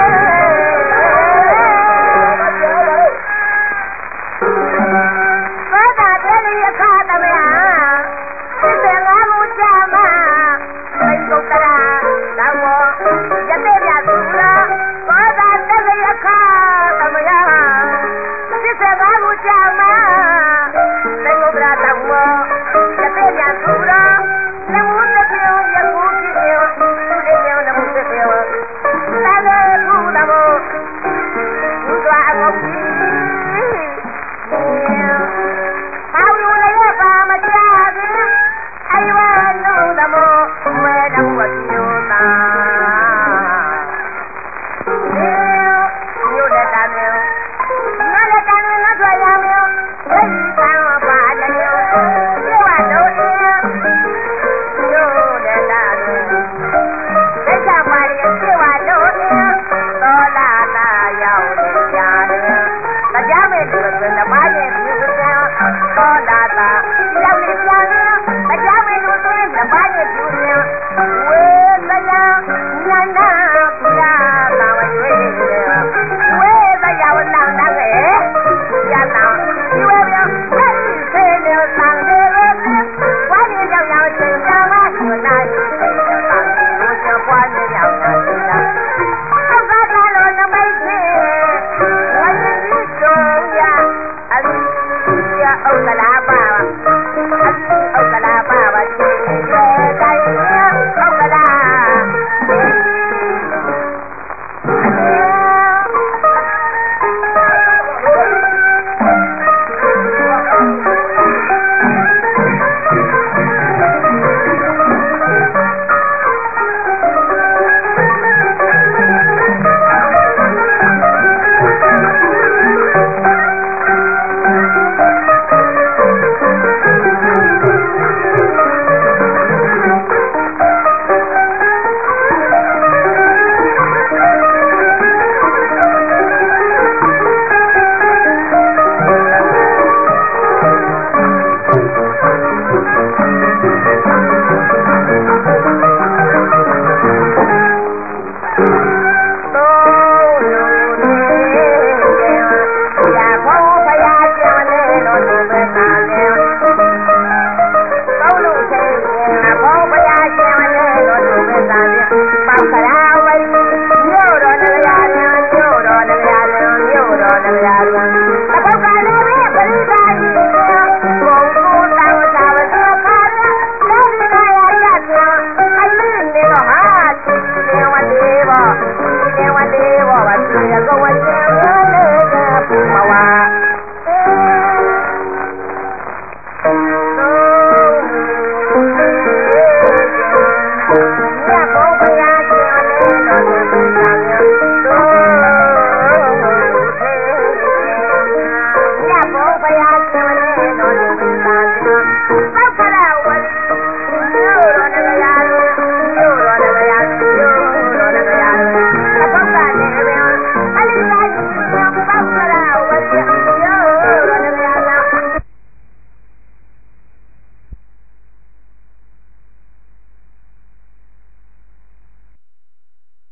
သဘောဒါတာရောက်နေပြန်တရားမင်းတို့ဆိုရင်တပါးရဲ့ပြူရင်ဝေသယဉာဏ်နာပြာလာဝရွေဝေသယဝနာနာကေယနာဒီဝေပြောလက်စေနေသံတေဝါဒီကြောင့်ရောက်ချင်းကြမှာညနာယူစေသံတေဝပွားနေရောက်လာတာသက္ကတာလောနမိတ်ဖြင့်ဝိညာဉ်ကြီးတော်ရအလိယဥက္ကလာပါဥက္ကလာပါဝတိတိုင်းဥက္ကလာတ